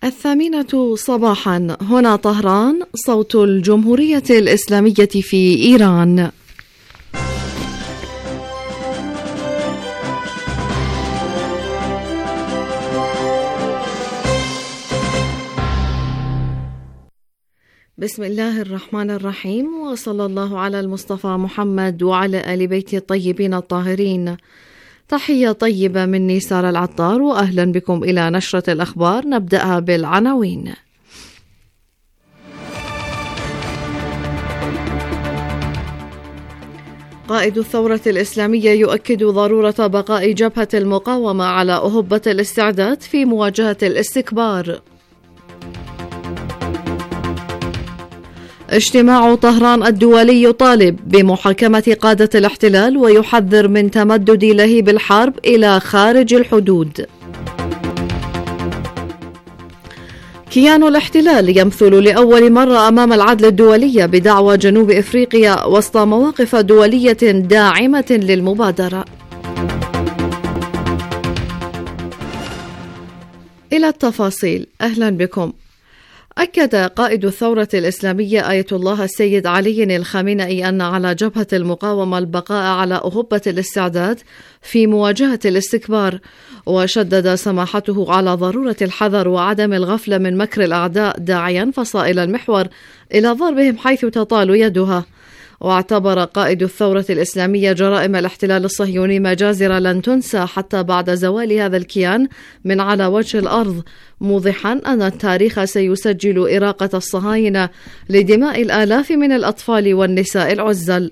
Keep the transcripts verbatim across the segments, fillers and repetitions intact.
الثامنة صباحا، هنا طهران، صوت الجمهورية الإسلامية في إيران. بسم الله الرحمن الرحيم، وصلى الله على المصطفى محمد وعلى آل بيته الطيبين الطاهرين. تحية طيبة مني سارة العطار، وأهلا بكم إلى نشرة الأخبار. نبدأها بالعناوين. قائد الثورة الإسلامية يؤكد ضرورة بقاء جبهة المقاومة على أهبة الاستعداد في مواجهة الاستكبار. اجتماع طهران الدولي يطالب بمحاكمة قادة الاحتلال ويحذر من تمدد لهيب الحرب إلى خارج الحدود. كيان الاحتلال يمثل لأول مرة أمام العدل الدولي بدعوى جنوب إفريقيا وسط مواقف دولية داعمة للمبادرة. إلى التفاصيل، أهلا بكم. أكد قائد الثورة الإسلامية آية الله السيد علي الخامنئي أن على جبهة المقاومة البقاء على أهبة الاستعداد في مواجهة الاستكبار، وشدد سماحته على ضرورة الحذر وعدم الغفلة من مكر الأعداء، داعيا فصائل المحور إلى ضربهم حيث تطال يدها. واعتبر قائد الثورة الإسلامية جرائم الاحتلال الصهيوني مجازر لن تنسى حتى بعد زوال هذا الكيان من على وجه الأرض، موضحا أن التاريخ سيسجل إراقة الصهاينة لدماء الآلاف من الأطفال والنساء العزل.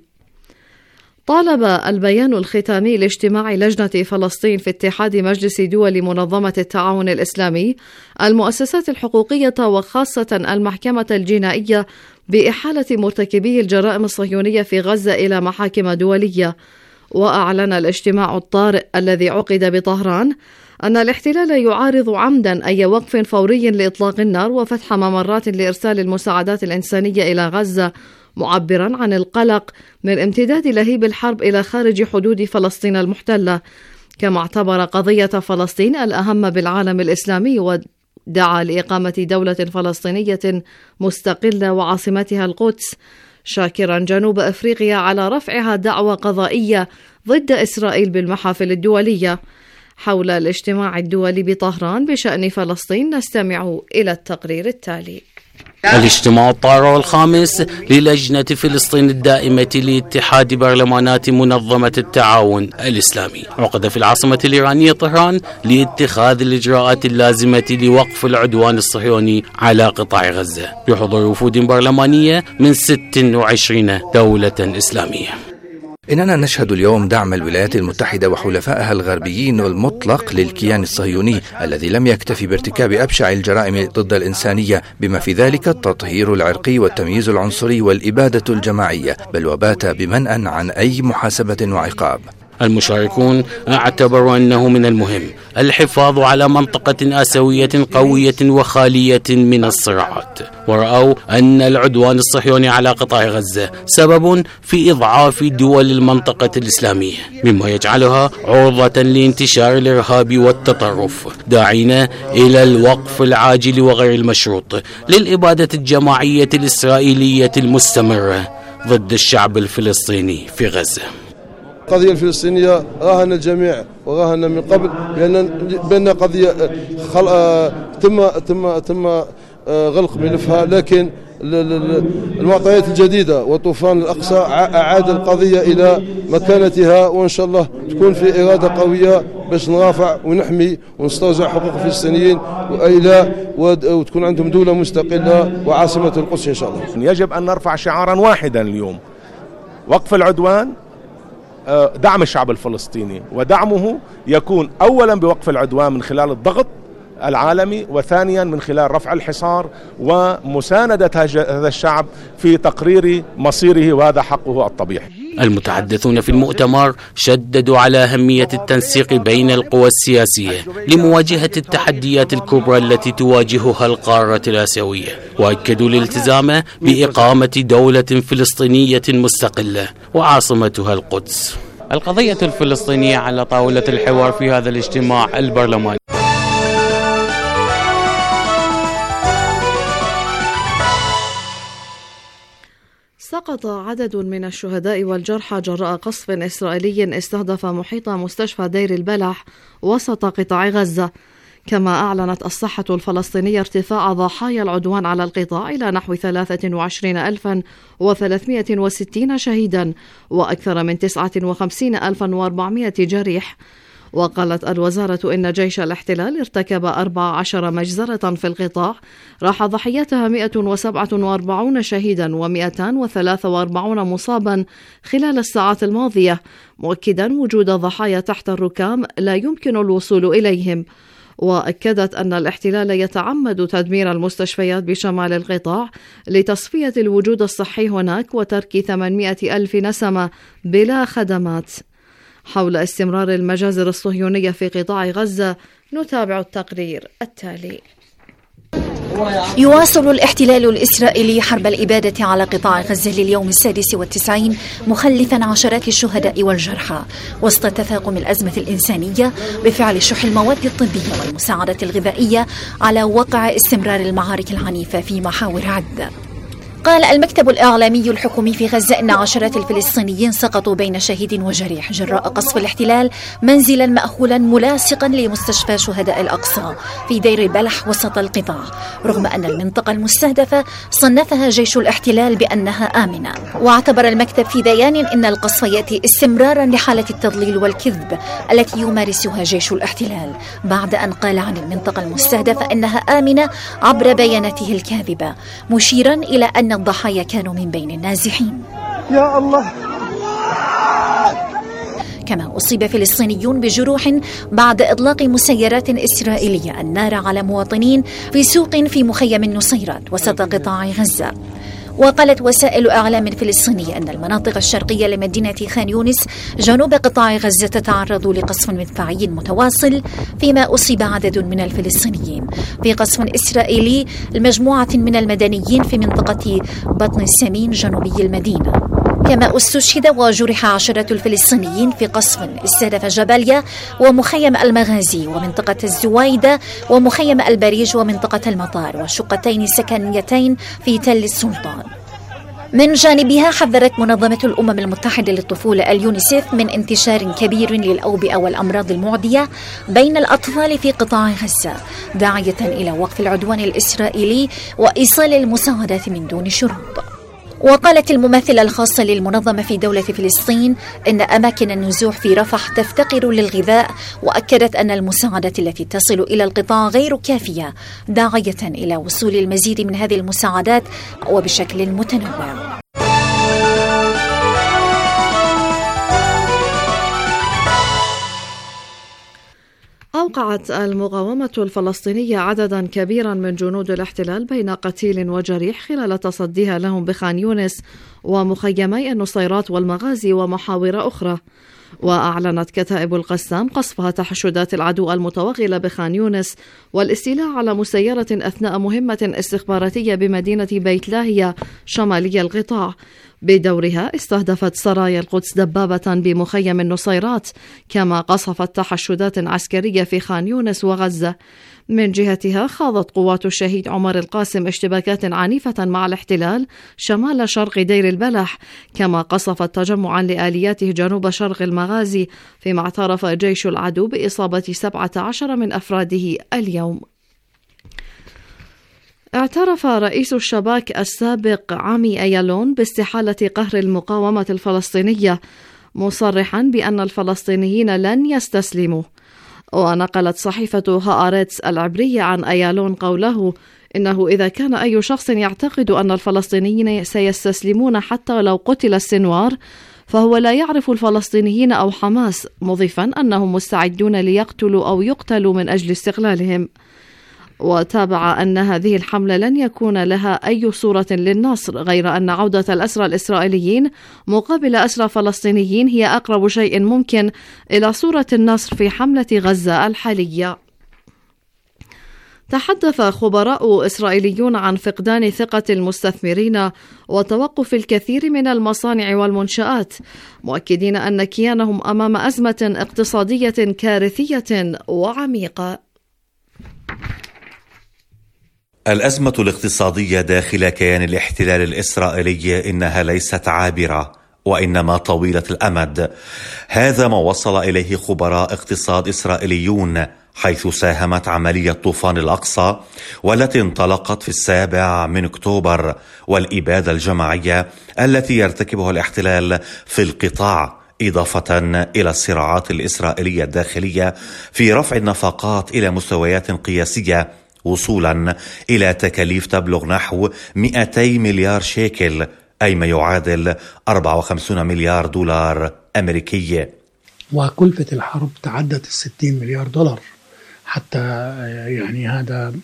طالب البيان الختامي لاجتماع لجنة فلسطين في اتحاد مجلس دول منظمة التعاون الإسلامي المؤسسات الحقوقية وخاصة المحكمة الجنائية بإحالة مرتكبي الجرائم الصهيونية في غزة إلى محاكم دولية. وأعلن الاجتماع الطارئ الذي عقد بطهران أن الاحتلال يعارض عمدا أي وقف فوري لإطلاق النار وفتح ممرات لإرسال المساعدات الإنسانية إلى غزة، معبرا عن القلق من امتداد لهيب الحرب إلى خارج حدود فلسطين المحتلة. كما اعتبر قضية فلسطين الأهم بالعالم الإسلامي، ودعا لإقامة دولة فلسطينية مستقلة وعاصمتها القدس، شاكرا جنوب أفريقيا على رفعها دعوى قضائية ضد إسرائيل بالمحافل الدولية. حول الاجتماع الدولي بطهران بشأن فلسطين نستمع إلى التقرير التالي. الاجتماع الطارئ الخامس للجنة فلسطين الدائمة لاتحاد برلمانات منظمة التعاون الإسلامي عقد في العاصمة الإيرانية طهران لاتخاذ الإجراءات اللازمة لوقف العدوان الصهيوني على قطاع غزة بحضور وفود برلمانية من ست وعشرين دولة إسلامية. إننا نشهد اليوم دعم الولايات المتحدة وحلفائها الغربيين المطلق للكيان الصهيوني الذي لم يكتفي بارتكاب أبشع الجرائم ضد الإنسانية، بما في ذلك التطهير العرقي والتمييز العنصري والإبادة الجماعية، بل وبات بمنأى عن أي محاسبة وعقاب. المشاركون اعتبروا أنه من المهم الحفاظ على منطقة آسيوية قوية وخالية من الصراعات، ورأوا أن العدوان الصهيوني على قطاع غزة سبب في إضعاف دول المنطقة الإسلامية، مما يجعلها عرضة لانتشار الإرهاب والتطرف، داعين إلى الوقف العاجل وغير المشروط للإبادة الجماعية الإسرائيلية المستمرة ضد الشعب الفلسطيني في غزة. القضية الفلسطينية راهن الجميع وراهن من قبل بأن بأن قضية خل... تم تم تم غلق ملفها، لكن المعطيات الجديدة وطوفان الأقصى أعاد القضية إلى مكانتها، وإن شاء الله تكون في إرادة قوية باش نرافع ونحمي ونسترجع حقوق الفلسطينيين وإلى وتكون عندهم دولة مستقلة وعاصمة القدس إن شاء الله. يجب أن نرفع شعارا واحدا اليوم: وقف العدوان، دعم الشعب الفلسطيني، ودعمه يكون أولا بوقف العدوان من خلال الضغط العالمي، وثانيا من خلال رفع الحصار ومساندة هذا الشعب في تقرير مصيره، وهذا حقه الطبيعي. المتحدثون في المؤتمر شددوا على أهمية التنسيق بين القوى السياسية لمواجهة التحديات الكبرى التي تواجهها القارة الآسيوية، وأكدوا الالتزام بإقامة دولة فلسطينية مستقلة وعاصمتها القدس. القضية الفلسطينية على طاولة الحوار في هذا الاجتماع البرلماني. سقط عدد من الشهداء والجرحى جراء قصف إسرائيلي استهدف محيط مستشفى دير البلح وسط قطاع غزة. كما أعلنت الصحة الفلسطينية ارتفاع ضحايا العدوان على القطاع إلى نحو ثلاثة وعشرين ألفا وثلاثمائة وستين شهيدا وأكثر من تسعة وخمسين ألفا وأربعمائة جريح. وقالت الوزارة إن جيش الاحتلال ارتكب أربع عشرة مجزرة في القطاع راح ضحيتها مئة وسبعة وأربعين شهيدا ومئتان وثلاثة وأربعين مصابا خلال الساعات الماضية، مؤكدا وجود ضحايا تحت الركام لا يمكن الوصول إليهم. وأكدت أن الاحتلال يتعمد تدمير المستشفيات بشمال القطاع لتصفية الوجود الصحي هناك وترك ثمانمائة ألف نسمة بلا خدمات. حول استمرار المجازر الصهيونية في قطاع غزة نتابع التقرير التالي. يواصل الاحتلال الإسرائيلي حرب الإبادة على قطاع غزة لليوم السادس والتسعين مخلفا عشرات الشهداء والجرحى وسط تفاقم الأزمة الإنسانية بفعل شح المواد الطبية والمساعدة الغذائية على وقع استمرار المعارك العنيفة في محاور عدة. قال المكتب الإعلامي الحكومي في غزة أن عشرات الفلسطينيين سقطوا بين شهيد وجريح جراء قصف الاحتلال منزلا مأهولا ملاصقا لمستشفى شهداء الأقصى في دير البلح وسط القطاع، رغم أن المنطقة المستهدفة صنفها جيش الاحتلال بأنها آمنة. واعتبر المكتب في بيان أن القصف يأتي استمرارا لحالة التضليل والكذب التي يمارسها جيش الاحتلال بعد أن قال عن المنطقة المستهدفة أنها آمنة عبر بياناته الكاذبة، مشيرا إلى أن الضحايا كانوا من بين النازحين. يا الله. كما أصيب فلسطينيون بجروح بعد إطلاق مسيرات إسرائيلية النار على مواطنين في سوق في مخيم النصيرات وسط قطاع غزة. وقالت وسائل إعلام فلسطينية أن المناطق الشرقية لمدينة خان يونس جنوب قطاع غزة تتعرض لقصف مدفعي متواصل، فيما أصيب عدد من الفلسطينيين في قصف إسرائيلي لمجموعة من المدنيين في منطقة بطن السمين جنوبي المدينة. كما استشهد وجرح عشرات الفلسطينيين في قصف استهدف جباليا ومخيم المغازي ومنطقة الزويدة ومخيم البريج ومنطقة المطار وشقتين سكنيتين في تل السلطان. من جانبها حذرت منظمة الأمم المتحدة للطفولة اليونيسيف من انتشار كبير للأوبئة والأمراض المعدية بين الأطفال في قطاع غزة، داعية إلى وقف العدوان الإسرائيلي وإيصال المساعدات من دون شروط. وقالت الممثلة الخاصة للمنظمة في دولة فلسطين إن أماكن النزوح في رفح تفتقر للغذاء، وأكدت أن المساعدات التي تصل إلى القطاع غير كافية، داعية إلى وصول المزيد من هذه المساعدات وبشكل متنوع. أوقعت المقاومة الفلسطينية عددا كبيرا من جنود الاحتلال بين قتيل وجريح خلال تصديها لهم بخان يونس ومخيمي النصيرات والمغازي ومحاور أخرى. وأعلنت كتائب القسام قصفها تحشدات العدو المتوغلة بخان يونس والاستيلاء على مسيرة أثناء مهمة استخباراتية بمدينة بيت لاهيا شمالي القطاع. بدورها استهدفت سرايا القدس دبابة بمخيم النصيرات، كما قصفت تحشدات عسكرية في خان يونس وغزة. من جهتها خاضت قوات الشهيد عمر القاسم اشتباكات عنيفة مع الاحتلال شمال شرق دير البلح، كما قصفت تجمعا لآلياته جنوب شرق المغازي، فيما اعترف جيش العدو بإصابة سبعة عشر من أفراده اليوم. اعترف رئيس الشباك السابق عامي أيالون باستحالة قهر المقاومة الفلسطينية، مصرحا بأن الفلسطينيين لن يستسلموا. ونقلت صحيفة هآرتس العبرية عن أيالون قوله إنه إذا كان أي شخص يعتقد أن الفلسطينيين سيستسلمون حتى لو قتل السنوار فهو لا يعرف الفلسطينيين أو حماس، مضيفا أنهم مستعدون ليقتلوا أو يقتلوا من أجل استقلالهم. وتابع أن هذه الحملة لن يكون لها أي صورة للنصر، غير أن عودة الأسرى الإسرائيليين مقابل أسرى فلسطينيين هي أقرب شيء ممكن إلى صورة النصر في حملة غزة الحالية. تحدث خبراء إسرائيليون عن فقدان ثقة المستثمرين وتوقف الكثير من المصانع والمنشآت، مؤكدين أن كيانهم أمام أزمة اقتصادية كارثية وعميقة. الأزمة الاقتصادية داخل كيان الاحتلال الإسرائيلي إنها ليست عابرة وإنما طويلة الأمد. هذا ما وصل إليه خبراء اقتصاد إسرائيليون، حيث ساهمت عملية طوفان الأقصى والتي انطلقت في السابع من أكتوبر والإبادة الجماعية التي يرتكبها الاحتلال في القطاع، إضافة إلى الصراعات الإسرائيلية الداخلية في رفع النفقات إلى مستويات قياسية، وصولا إلى تكاليف تبلغ نحو مئتي مليار شيكل، أي ما يعادل أربعة وخمسين مليار دولار أمريكي. وكلفة الحرب تعدت الستين مليار دولار، حتى يعني هذا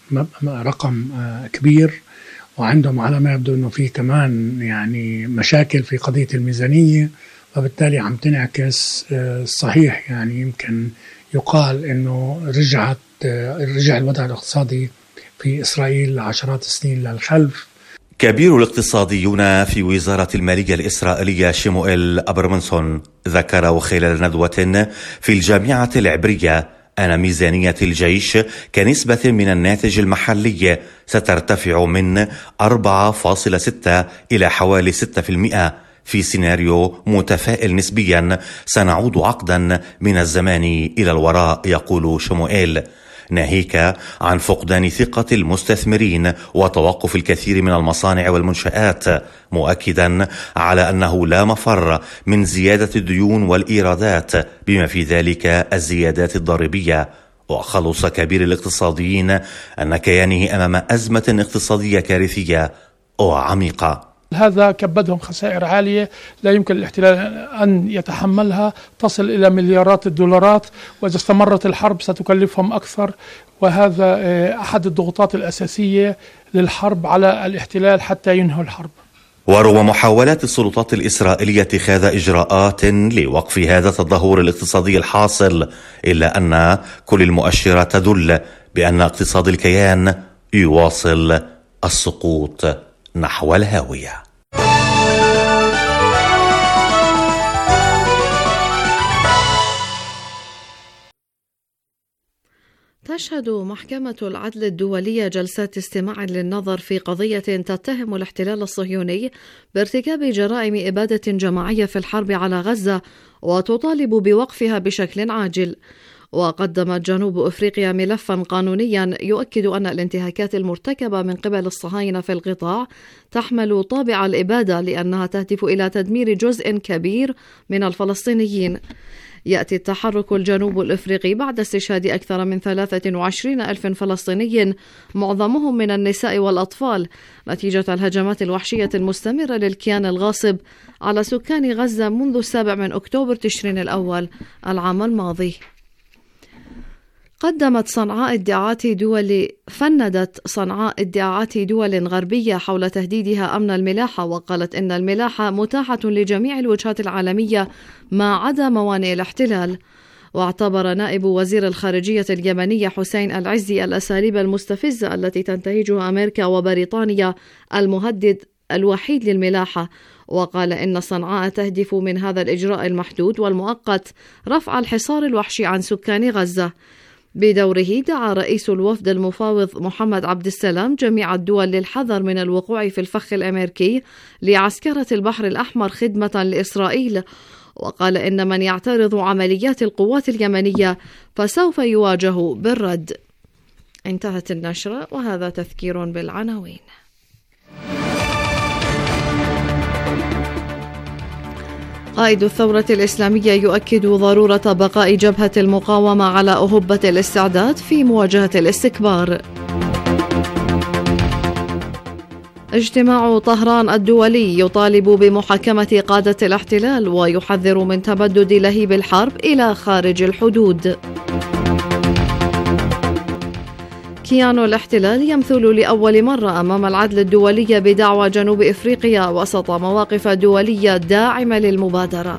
رقم كبير. وعندهم على ما يبدو أنه في كمان يعني مشاكل في قضية الميزانية، وبالتالي عم تنعكس صحيح. يعني يمكن يقال أنه رجعت رجع الوضع الاقتصادي في إسرائيل عشرات السنين للخلف. كبير الاقتصاديون في وزارة المالية الإسرائيلية شموئيل أبرمنسون ذكر خلال ندوة في الجامعة العبرية أن ميزانية الجيش كنسبة من الناتج المحلي سترتفع من أربعة فاصلة ستة إلى حوالي ستة بالمئة في سيناريو متفائل نسبيا سنعود عقدا من الزمان إلى الوراء، يقول شموئيل، ناهيك عن فقدان ثقة المستثمرين وتوقف الكثير من المصانع والمنشآت، مؤكدا على أنه لا مفر من زيادة الديون والإيرادات بما في ذلك الزيادات الضريبية. وخلص كبير الاقتصاديين أن كيانه أمام أزمة اقتصادية كارثية وعميقة. هذا كبدهم خسائر عالية لا يمكن الاحتلال أن يتحملها، تصل إلى مليارات الدولارات، وإذا استمرت الحرب ستكلفهم أكثر. وهذا أحد الضغوطات الأساسية للحرب على الاحتلال حتى ينهوا الحرب. ورغم محاولات السلطات الإسرائيلية اتخاذ إجراءات لوقف هذا التدهور الاقتصادي الحاصل، إلا أن كل المؤشرات تدل بأن اقتصاد الكيان يواصل السقوط نحو الهاوية. تشهد محكمة العدل الدولية جلسات استماع للنظر في قضية تتهم الاحتلال الصهيوني بارتكاب جرائم إبادة جماعية في الحرب على غزة وتطالب بوقفها بشكل عاجل. وقدمت جنوب أفريقيا ملفا قانونيا يؤكد أن الانتهاكات المرتكبة من قبل الصهاينة في القطاع تحمل طابع الإبادة لأنها تهدف إلى تدمير جزء كبير من الفلسطينيين. يأتي التحرك الجنوب الأفريقي بعد استشهاد أكثر من ثلاثة وعشرين ألف فلسطيني معظمهم من النساء والأطفال نتيجة الهجمات الوحشية المستمرة للكيان الغاصب على سكان غزة منذ السابع من أكتوبر تشرين الأول العام الماضي. قدمت صنعاء ادعاءات دول فندت صنعاء ادعاءات دول غربية حول تهديدها أمن الملاحة، وقالت إن الملاحة متاحة لجميع الوجهات العالمية ما عدا موانئ الاحتلال. واعتبر نائب وزير الخارجية اليمنية حسين العزي الأساليب المستفزة التي تنتهجها أمريكا وبريطانيا المهدد الوحيد للملاحة، وقال إن صنعاء تهدف من هذا الإجراء المحدود والمؤقت رفع الحصار الوحشي عن سكان غزة. بدوره دعا رئيس الوفد المفاوض محمد عبد السلام جميع الدول للحذر من الوقوع في الفخ الأمريكي لعسكرة البحر الأحمر خدمة لإسرائيل، وقال إن من يعترض عمليات القوات اليمنية فسوف يواجه بالرد. انتهت النشرة وهذا تذكير بالعناوين. قائد الثورة الإسلامية يؤكد ضرورة بقاء جبهة المقاومة على أهبة الاستعداد في مواجهة الاستكبار. اجتماع طهران الدولي يطالب بمحاكمة قادة الاحتلال ويحذر من تمدد لهيب الحرب إلى خارج الحدود. كيان الاحتلال يمثل لأول مرة أمام العدل الدولي بدعوى جنوب إفريقيا وسط مواقف دولية داعمة للمبادرة.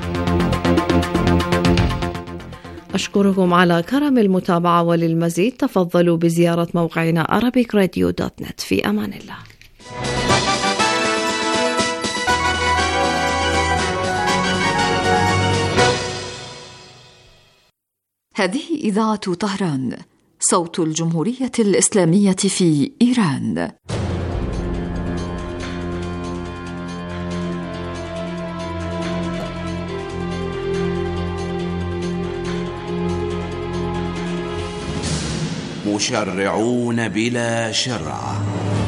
أشكركم على كرم المتابعة، وللمزيد تفضلوا بزيارة موقعنا arabic radio dot net. في أمان الله. هذه إذاعة طهران، صوت الجمهورية الإسلامية في إيران. مشرعون بلا شرع.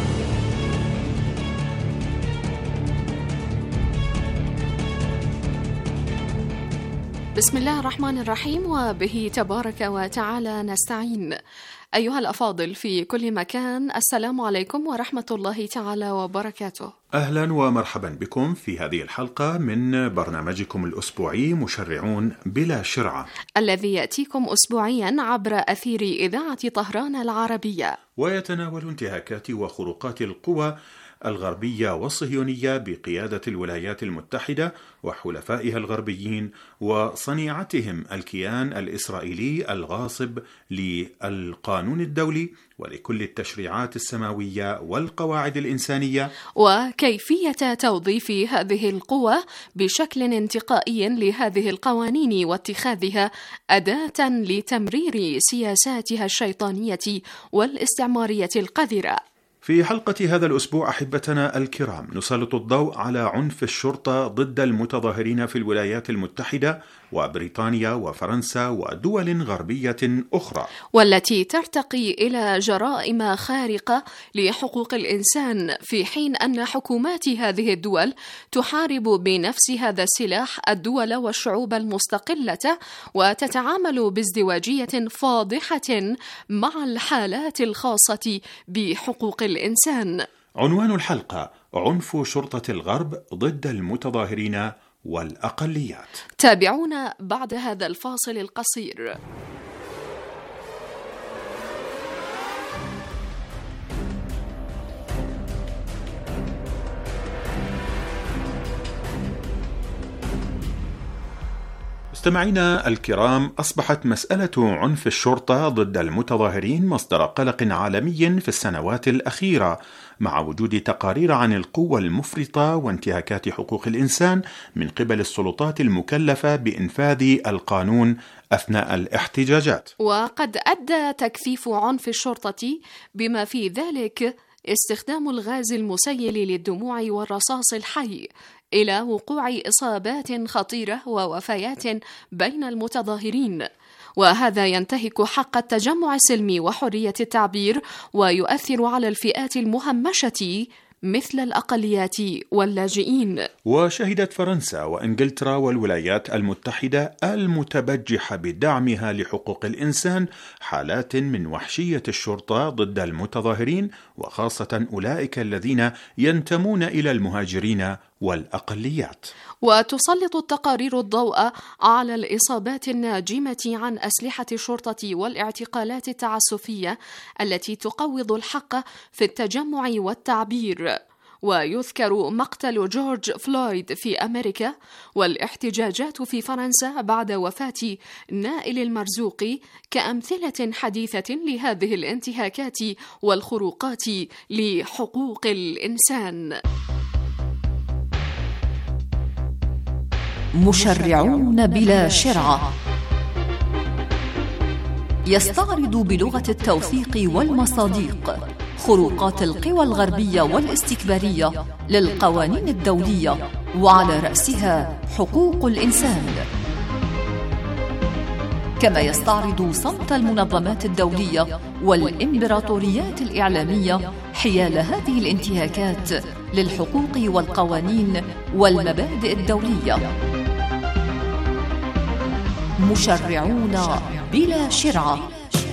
بسم الله الرحمن الرحيم، وبه تبارك وتعالى نستعين. أيها الأفاضل في كل مكان، السلام عليكم ورحمة الله تعالى وبركاته. أهلا ومرحبا بكم في هذه الحلقة من برنامجكم الأسبوعي مشرعون بلا شرعة، الذي يأتيكم أسبوعيا عبر أثير إذاعة طهران العربية، ويتناول انتهاكات وخروقات القوى الغربية والصهيونية بقيادة الولايات المتحدة وحلفائها الغربيين وصنيعتهم الكيان الإسرائيلي الغاصب للقانون الدولي ولكل التشريعات السماوية والقواعد الإنسانية، وكيفية توظيف هذه القوى بشكل انتقائي لهذه القوانين واتخاذها أداة لتمرير سياساتها الشيطانية والاستعمارية القذرة. في حلقة هذا الأسبوع أحبتنا الكرام نسلط الضوء على عنف الشرطة ضد المتظاهرين في الولايات المتحدة وبريطانيا وفرنسا ودول غربية أخرى، والتي ترتقي إلى جرائم خارقة لحقوق الإنسان، في حين أن حكومات هذه الدول تحارب بنفس هذا السلاح الدول والشعوب المستقلة، وتتعامل بازدواجية فاضحة مع الحالات الخاصة بحقوق الإنسان. عنوان الحلقة: عنف شرطة الغرب ضد المتظاهرين والأقليات. تابعونا بعد هذا الفاصل القصير. مستمعينا الكرام، أصبحت مسألة عنف الشرطة ضد المتظاهرين مصدر قلق عالمي في السنوات الأخيرة، مع وجود تقارير عن القوة المفرطة وانتهاكات حقوق الإنسان من قبل السلطات المكلفة بإنفاذ القانون أثناء الاحتجاجات. وقد أدى تكثيف عنف الشرطة بما في ذلك استخدام الغاز المسيل للدموع والرصاص الحي إلى وقوع إصابات خطيرة ووفيات بين المتظاهرين، وهذا ينتهك حق التجمع السلمي وحرية التعبير، ويؤثر على الفئات المهمشة مثل الأقليات واللاجئين. وشهدت فرنسا وإنجلترا والولايات المتحدة المتبجحة بدعمها لحقوق الإنسان حالات من وحشية الشرطة ضد المتظاهرين، وخاصة أولئك الذين ينتمون إلى المهاجرين والأقليات. وتسلط التقارير الضوء على الإصابات الناجمة عن أسلحة الشرطة والاعتقالات التعسفية التي تقوض الحق في التجمع والتعبير، ويذكر مقتل جورج فلويد في أمريكا والاحتجاجات في فرنسا بعد وفاة نائل المرزوقي كأمثلة حديثة لهذه الانتهاكات والخروقات لحقوق الإنسان. مشرعون بلا شرعة يستعرض بلغة التوثيق والمصادق خروقات القوى الغربية والاستكبارية للقوانين الدولية، وعلى رأسها حقوق الإنسان، كما يستعرض صمت المنظمات الدولية والإمبراطوريات الإعلامية حيال هذه الانتهاكات للحقوق والقوانين والمبادئ الدولية. مشرعون بلا شرعة.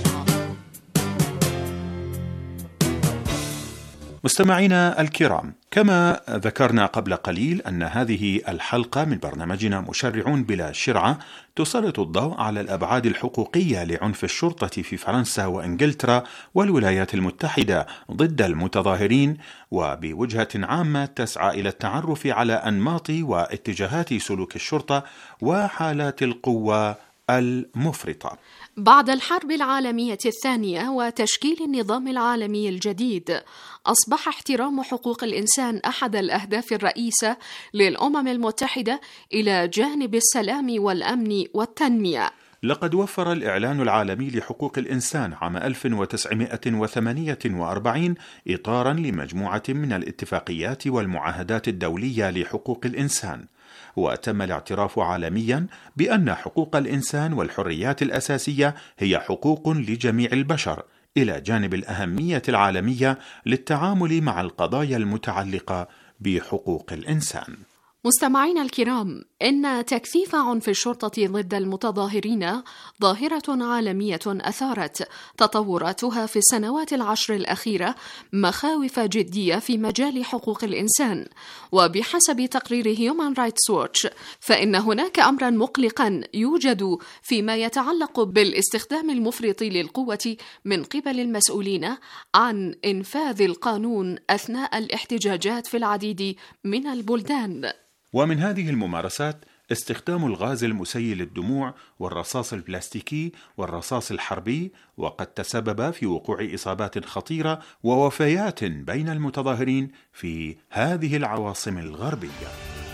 مستمعينا الكرام، كما ذكرنا قبل قليل أن هذه الحلقة من برنامجنا مشرعون بلا شرعة تسلط الضوء على الأبعاد الحقوقية لعنف الشرطة في فرنسا وإنجلترا والولايات المتحدة ضد المتظاهرين، وبوجهة عامة تسعى إلى التعرف على أنماط واتجاهات سلوك الشرطة وحالات القوة المفرطة. بعد الحرب العالمية الثانية وتشكيل النظام العالمي الجديد، أصبح احترام حقوق الإنسان أحد الأهداف الرئيسة للأمم المتحدة إلى جانب السلام والأمن والتنمية. لقد وفر الإعلان العالمي لحقوق الإنسان عام ألف وتسعمائة وثمانية وأربعين إطارا لمجموعة من الاتفاقيات والمعاهدات الدولية لحقوق الإنسان، وتم الاعتراف عالميا بأن حقوق الإنسان والحريات الأساسية هي حقوق لجميع البشر، إلى جانب الأهمية العالمية للتعامل مع القضايا المتعلقة بحقوق الإنسان. مستمعينا الكرام، إن تكثيف عنف الشرطة ضد المتظاهرين ظاهرة عالمية أثارت تطوراتها في السنوات العشر الأخيرة مخاوف جدية في مجال حقوق الإنسان. وبحسب تقرير Human Rights Watch فإن هناك أمرا مقلقا يوجد فيما يتعلق بالاستخدام المفرط للقوة من قبل المسؤولين عن إنفاذ القانون أثناء الاحتجاجات في العديد من البلدان. ومن هذه الممارسات استخدام الغاز المسيل للدموع والرصاص البلاستيكي والرصاص الحربي، وقد تسبب في وقوع إصابات خطيرة ووفيات بين المتظاهرين في هذه العواصم الغربية.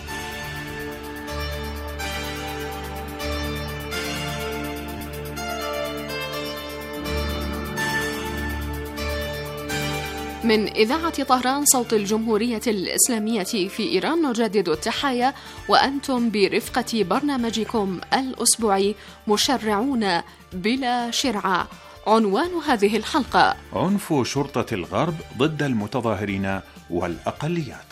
من إذاعة طهران صوت الجمهورية الإسلامية في إيران نجدد التحايا، وأنتم برفقة برنامجكم الأسبوعي مشرعون بلا شرعة. عنوان هذه الحلقة: عنف شرطة الغرب ضد المتظاهرين والأقليات.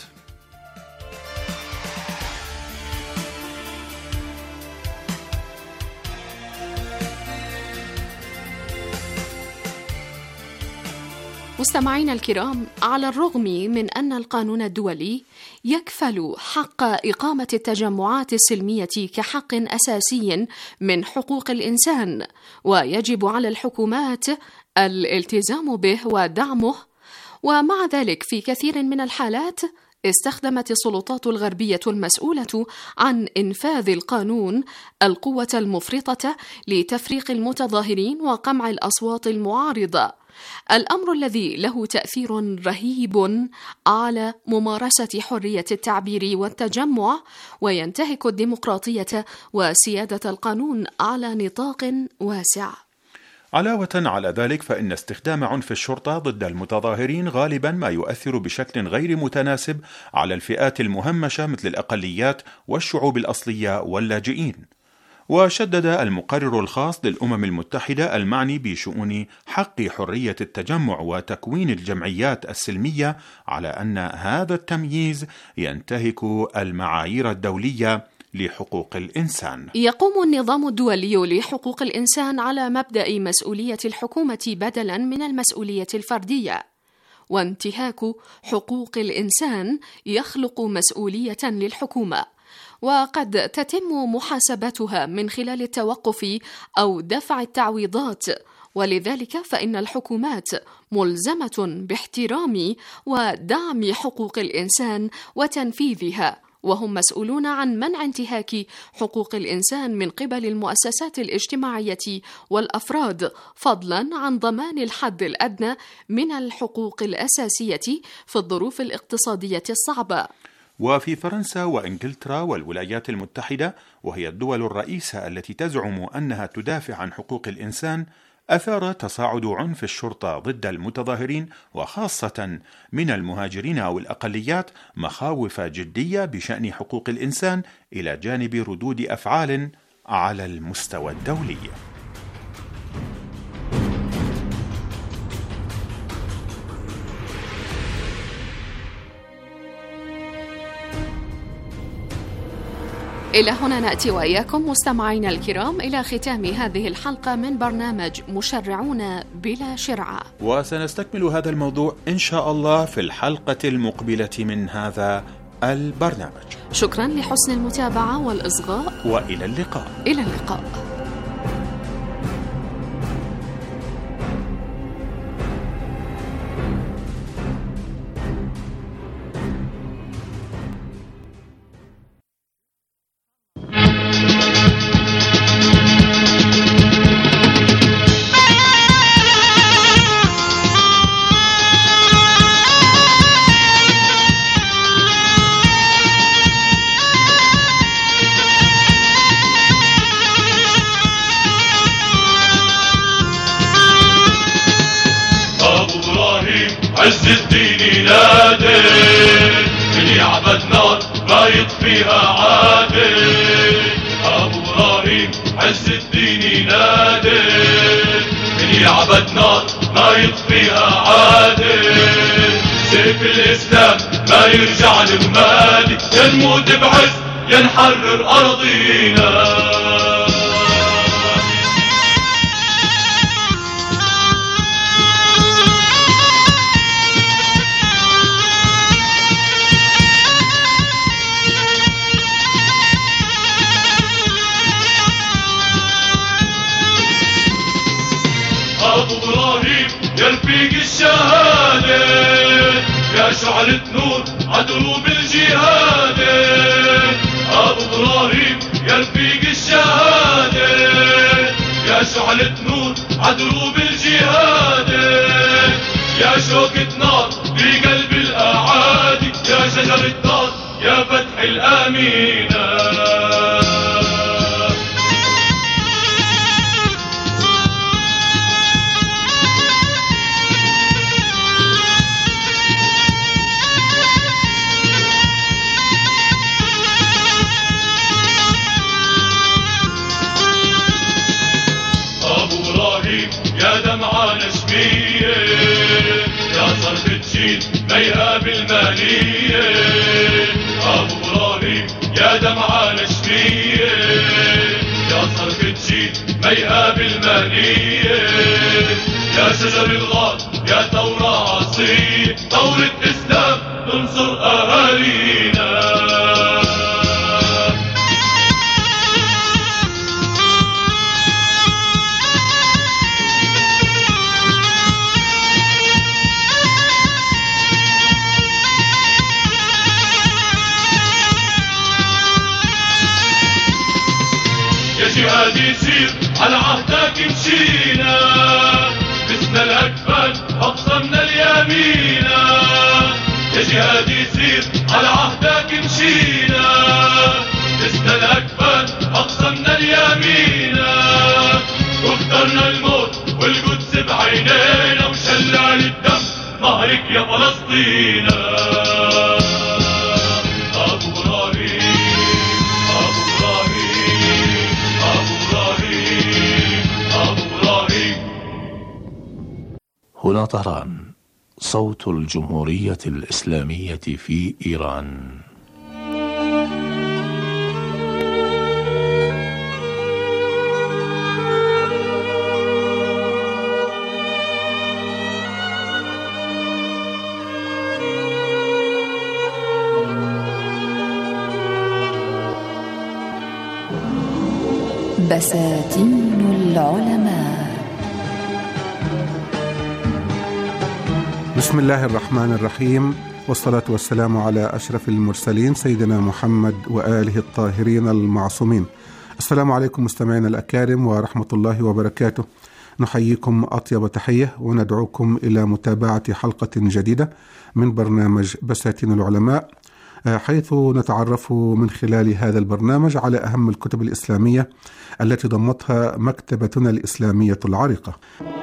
مستمعينا الكرام، على الرغم من أن القانون الدولي يكفل حق إقامة التجمعات السلمية كحق أساسي من حقوق الإنسان، ويجب على الحكومات الالتزام به ودعمه، ومع ذلك في كثير من الحالات استخدمت السلطات الغربية المسؤولة عن إنفاذ القانون القوة المفرطة لتفريق المتظاهرين وقمع الأصوات المعارضة، الأمر الذي له تأثير رهيب على ممارسة حرية التعبير والتجمع، وينتهك الديمقراطية وسيادة القانون على نطاق واسع. علاوة على ذلك، فإن استخدام عنف الشرطة ضد المتظاهرين غالبا ما يؤثر بشكل غير متناسب على الفئات المهمشة مثل الأقليات والشعوب الأصلية واللاجئين. وشدد المقرر الخاص للأمم المتحدة المعني بشؤون حق حرية التجمع وتكوين الجمعيات السلمية على أن هذا التمييز ينتهك المعايير الدولية لحقوق الإنسان. يقوم النظام الدولي لحقوق الإنسان على مبدأ مسؤولية الحكومة بدلاً من المسؤولية الفردية، وانتهاك حقوق الإنسان يخلق مسؤولية للحكومة، وقد تتم محاسبتها من خلال التوقف أو دفع التعويضات، ولذلك فإن الحكومات ملزمة باحترام ودعم حقوق الإنسان وتنفيذها، وهم مسؤولون عن منع انتهاك حقوق الإنسان من قبل المؤسسات الاجتماعية والأفراد، فضلا عن ضمان الحد الأدنى من الحقوق الأساسية في الظروف الاقتصادية الصعبة. وفي فرنسا وإنجلترا والولايات المتحدة، وهي الدول الرئيسة التي تزعم أنها تدافع عن حقوق الإنسان، أثار تصاعد عنف الشرطة ضد المتظاهرين وخاصة من المهاجرين أو الأقليات مخاوف جدية بشأن حقوق الإنسان، إلى جانب ردود أفعال على المستوى الدولي. إلى هنا نأتي وإياكم مستمعينا الكرام إلى ختام هذه الحلقة من برنامج مشرعون بلا شرعة، وسنستكمل هذا الموضوع إن شاء الله في الحلقة المقبلة من هذا البرنامج. شكرا لحسن المتابعة والإصغاء، وإلى اللقاء. إلى اللقاء. عز الدين ينادي، من يعبد نار ما يطفيها عادي. أبو إبراهيم عز الدين ينادي، من يعبد نار ما يطفيها عادي. سيف الإسلام ما يرجع لرمادي، ينموت بعز ينحرر أرضينا. أبو إبراهيم يا رفيق الشهادة، يا شعلة نور عدروب الجهاد. أبو إبراهيم يا رفيق الشهادة، يا شعلة نور عدروب الجهاد. يا شوكة نار في قلب الأعادي، يا شجرة نار يا فتح الآمينة. يا دمعة نشمية، يا صرخة جيل ميئة بالمالية. أبو إبراهيم يا دمعة نشمية، يا صرخة جيل ميئة بالمالية. يا شجر الغار يا ثورة عصية، ثورة إسلام تنصر أهالينا. جهادي يسير على عهدك مشينا، بسنا الأكفان أقسمنا اليمينا. يا جهادي يسير على عهدك مشينا، بسنا الأكفان أقسمنا اليمينا. واخترنا الموت والقدس بعينينا، وشلال الدم نهرك يا فلسطين. أبو إبراهيم أبو إبراهيم أبو إبراهيم أبو إبراهيم. هنا طهران، صوت الجمهورية الإسلامية في إيران. بساتين العلماء. بسم الله الرحمن الرحيم، والصلاة والسلام على أشرف المرسلين سيدنا محمد وآله الطاهرين المعصومين. السلام عليكم مستمعينا الأكارم ورحمة الله وبركاته. نحييكم أطيب تحية وندعوكم إلى متابعة حلقة جديدة من برنامج بساتين العلماء، حيث نتعرف من خلال هذا البرنامج على أهم الكتب الإسلامية التي ضمتها مكتبتنا الإسلامية العريقة.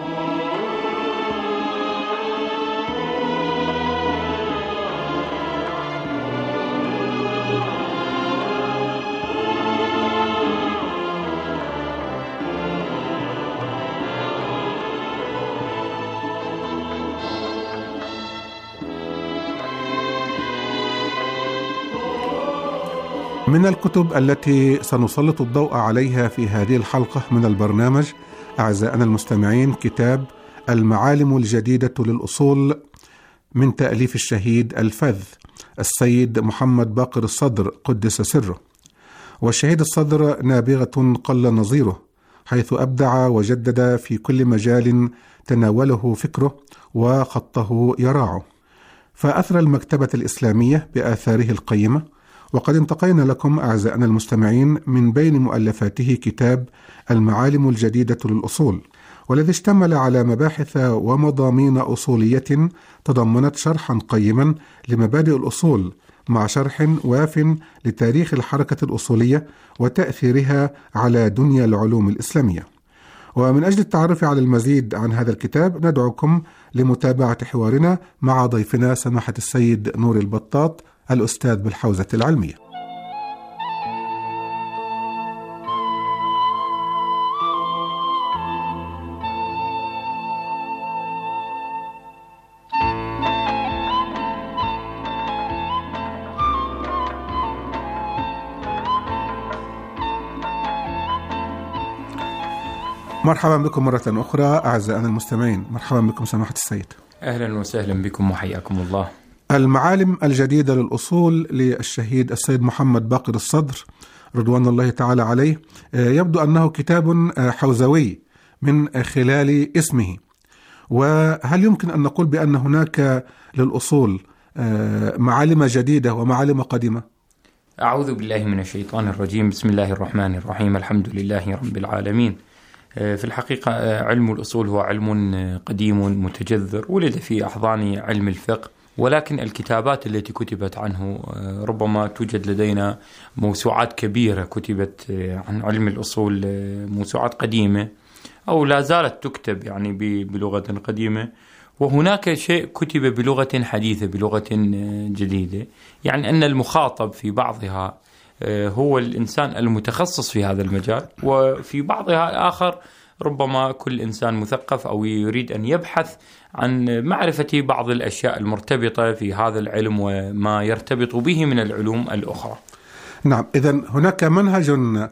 من الكتب التي سنسلط الضوء عليها في هذه الحلقة من البرنامج أعزائنا المستمعين كتاب المعالم الجديدة للأصول من تأليف الشهيد الفذ السيد محمد باقر الصدر قدس سره. والشهيد الصدر نابغة قل نظيره، حيث أبدع وجدد في كل مجال تناوله فكره وخطه يراعه، فأثرى المكتبة الإسلامية بآثاره القيمة. وقد انتقينا لكم أعزائنا المستمعين من بين مؤلفاته كتاب المعالم الجديدة للأصول، والذي اشتمل على مباحث ومضامين أصولية تضمنت شرحا قيما لمبادئ الأصول، مع شرح واف لتاريخ الحركة الأصولية وتأثيرها على دنيا العلوم الإسلامية. ومن أجل التعرف على المزيد عن هذا الكتاب ندعوكم لمتابعة حوارنا مع ضيفنا سماحة السيد نور البطاط الأستاذ بالحوزة العلمية. مرحبا بكم مرة أخرى أعزائنا المستمعين. مرحبا بكم سماحة السيد. أهلا وسهلا بكم وحياكم الله. المعالم الجديدة للأصول للشهيد السيد محمد باقر الصدر رضوان الله تعالى عليه يبدو أنه كتاب حوزوي من خلال اسمه، وهل يمكن أن نقول بأن هناك للأصول معالم جديدة ومعالم قديمة؟ أعوذ بالله من الشيطان الرجيم. بسم الله الرحمن الرحيم. الحمد لله رب العالمين. في الحقيقة علم الأصول هو علم قديم متجذر ولد في أحضان علم الفقه، ولكن الكتابات التي كتبت عنه ربما توجد لدينا موسوعات كبيرة كتبت عن علم الأصول، موسوعات قديمة أو لا زالت تكتب يعني بلغة قديمة، وهناك شيء كتب بلغة حديثة بلغة جديدة، يعني أن المخاطب في بعضها هو الإنسان المتخصص في هذا المجال، وفي بعضها الآخر ربما كل إنسان مثقف أو يريد أن يبحث عن معرفة بعض الأشياء المرتبطة في هذا العلم وما يرتبط به من العلوم الأخرى. نعم، إذن هناك منهج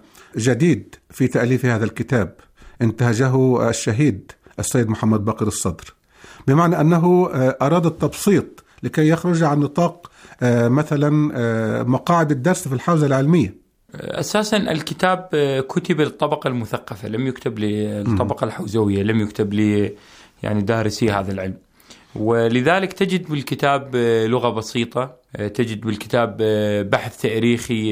جديد في تأليف هذا الكتاب انتهجه الشهيد السيد محمد باقر الصدر، بمعنى أنه أراد التبسيط لكي يخرج عن نطاق مثلا مقاعد الدرس في الحوزة العلمية. أساسا الكتاب كتب للطبقة المثقفة، لم يكتب للطبقة الحوزوية، لم يكتب لي يعني دارسي هذا العلم، ولذلك تجد بالكتاب لغة بسيطة، تجد بالكتاب بحث تاريخي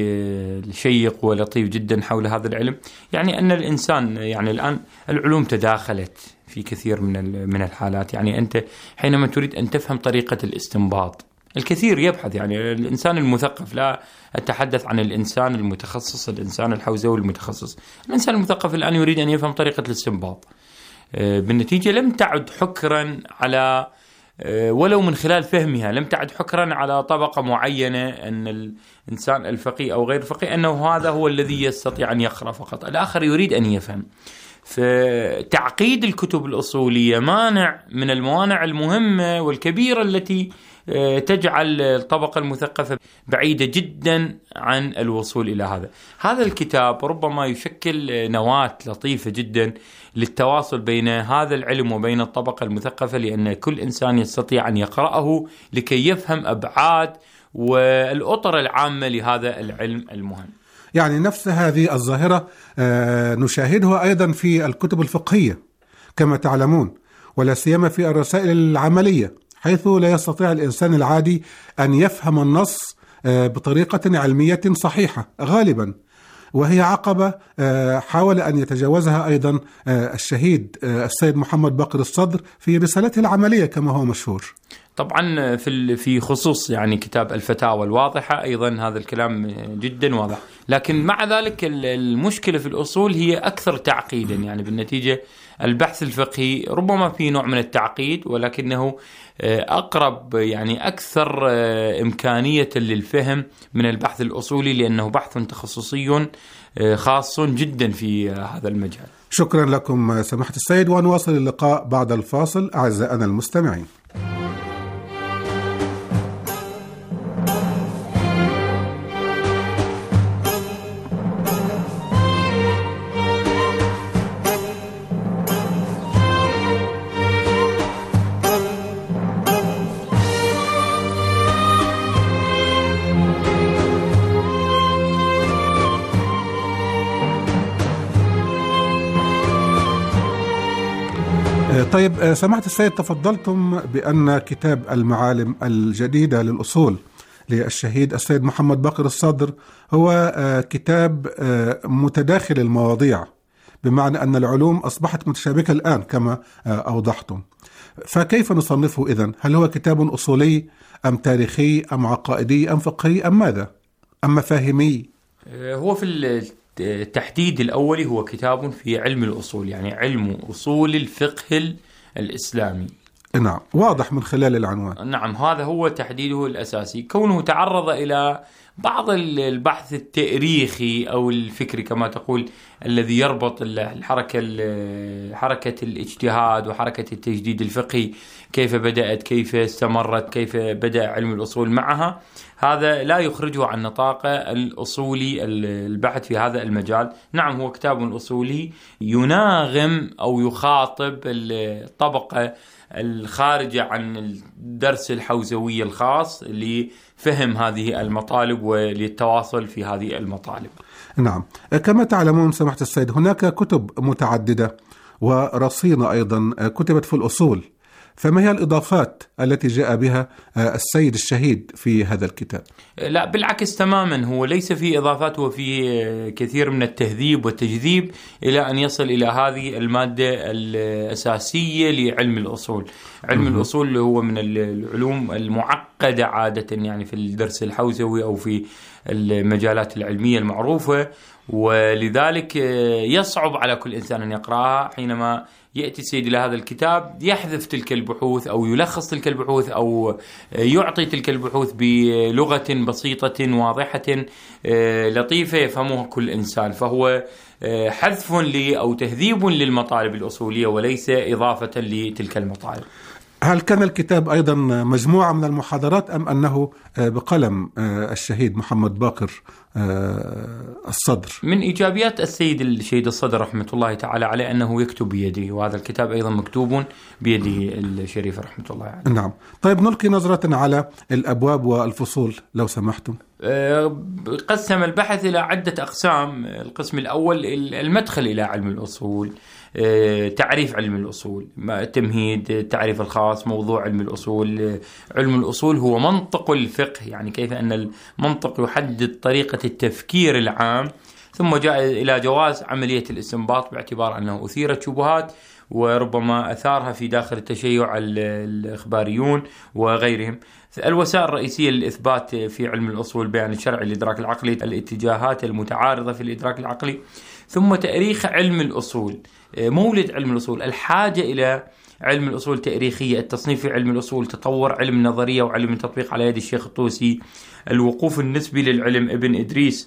شيق ولطيف جدا حول هذا العلم. يعني أن الإنسان يعني الآن العلوم تداخلت في كثير من من الحالات، يعني أنت حينما تريد أن تفهم طريقة الاستنباط الكثير يبحث، يعني الإنسان المثقف، لا أتحدث عن الإنسان المتخصص، الإنسان الحوزوي المتخصص، الإنسان المثقف الآن يريد أن يفهم طريقة الاستنباط، بالنتيجة لم تعد حكرا على ولو من خلال فهمها لم تعد حكرا على طبقة معينة أن الإنسان الفقيه أو غير الفقيه أنه هذا هو الذي يستطيع أن يقرأ فقط، الآخر يريد أن يفهم. فتعقيد الكتب الأصولية مانع من الموانع المهمة والكبيرة التي تجعل الطبقة المثقفة بعيدة جدا عن الوصول إلى هذا. هذا الكتاب ربما يشكل نواة لطيفة جدا للتواصل بين هذا العلم وبين الطبقة المثقفة، لأن كل إنسان يستطيع أن يقرأه لكي يفهم أبعاد والأطر العامة لهذا العلم المهم. يعني نفس هذه الظاهرة نشاهدها أيضا في الكتب الفقهية كما تعلمون، ولا سيما في الرسائل العملية، حيث لا يستطيع الإنسان العادي أن يفهم النص بطريقة علمية صحيحة غالبا، وهي عقبة حاول أن يتجاوزها أيضا الشهيد السيد محمد باقر الصدر في رسالته العملية كما هو مشهور. طبعا في في خصوص يعني كتاب الفتاوى الواضحة أيضا هذا الكلام جدا واضح، لكن مع ذلك المشكلة في الأصول هي أكثر تعقيدا، يعني بالنتيجة البحث الفقهي ربما في نوع من التعقيد، ولكنه أقرب يعني أكثر إمكانية للفهم من البحث الأصولي، لأنه بحث تخصصي خاص جدا في هذا المجال. شكرا لكم سماحة السيد، ونواصل اللقاء بعد الفاصل أعزائنا المستمعين. طيب سماحة السيد، تفضلتم بأن كتاب المعالم الجديدة للأصول للشهيد السيد محمد باقر الصدر هو كتاب متداخل المواضيع، بمعنى أن العلوم أصبحت متشابكة الآن كما أوضحتم، فكيف نصنفه إذن؟ هل هو كتاب أصولي أم تاريخي أم عقائدي أم فقهي أم ماذا أم مفاهيمي؟ هو في التحديد الأولي هو كتاب في علم الأصول، يعني علم أصول الفقه الإسلامي. نعم، واضح من خلال العنوان. نعم، هذا هو تحديده الأساسي. كونه تعرض إلى بعض البحث التاريخي أو الفكري كما تقول، الذي يربط الحركة حركة الاجتهاد وحركة التجديد الفقهي، كيف بدأت، كيف استمرت، كيف بدأ علم الأصول معها، هذا لا يخرجه عن نطاق الأصولي البحث في هذا المجال. نعم، هو كتاب أصولي يناغم أو يخاطب الطبقة الخارجة عن الدرس الحوزوي الخاص لفهم هذه المطالب وللتواصل في هذه المطالب. نعم، كما تعلمون سماحة السيد، هناك كتب متعددة ورصينة أيضا كتبت في الأصول، فما هي الإضافات التي جاء بها السيد الشهيد في هذا الكتاب؟ لا، بالعكس تماما، هو ليس في إضافات، وفي كثير من التهذيب والتجذيب إلى أن يصل إلى هذه المادة الأساسية لعلم الأصول. علم م- الأصول هو من العلوم المعقدة عادة، يعني في الدرس الحوزوي أو في المجالات العلمية المعروفة، ولذلك يصعب على كل إنسان أن يقرأها. حينما يأتي السيد إلى هذا الكتاب يحذف تلك البحوث أو يلخص تلك البحوث أو يعطي تلك البحوث بلغة بسيطة واضحة لطيفة يفهمها كل إنسان، فهو حذف لي أو تهذيب للمطالب الأصولية وليس إضافة لتلك المطالب. هل كان الكتاب أيضا مجموعة من المحاضرات أم أنه بقلم الشهيد محمد باقر الصدر؟ من إيجابيات السيد الشهيد الصدر رحمة الله تعالى عليه أنه يكتب بيده، وهذا الكتاب أيضا مكتوب بيده الشريف رحمة الله عليه. نعم. طيب، نلقي نظرة على الأبواب والفصول لو سمحتم. قسم البحث إلى عدة أقسام. القسم الأول المدخل إلى علم الأصول، تعريف علم الأصول، التمهيد، التعريف الخاص، موضوع علم الأصول. علم الأصول هو منطق الفقه، يعني كيف أن المنطق يحدد طريقة التفكير العام، ثم جاء إلى جواز عملية الاستنباط باعتبار أنه أثيرت شبهات وربما أثارها في داخل التشيع الإخباريون وغيرهم. الوسائل الرئيسية للإثبات في علم الأصول: بيان الشرع، الإدراك العقلي، الاتجاهات المتعارضة في الإدراك العقلي. ثم تاريخ علم الأصول، مولد علم الأصول، الحاجة إلى علم الأصول تاريخية، التصنيف في علم الأصول، تطور علم النظرية وعلم التطبيق على يد الشيخ الطوسي، الوقوف النسبي للعلم ابن إدريس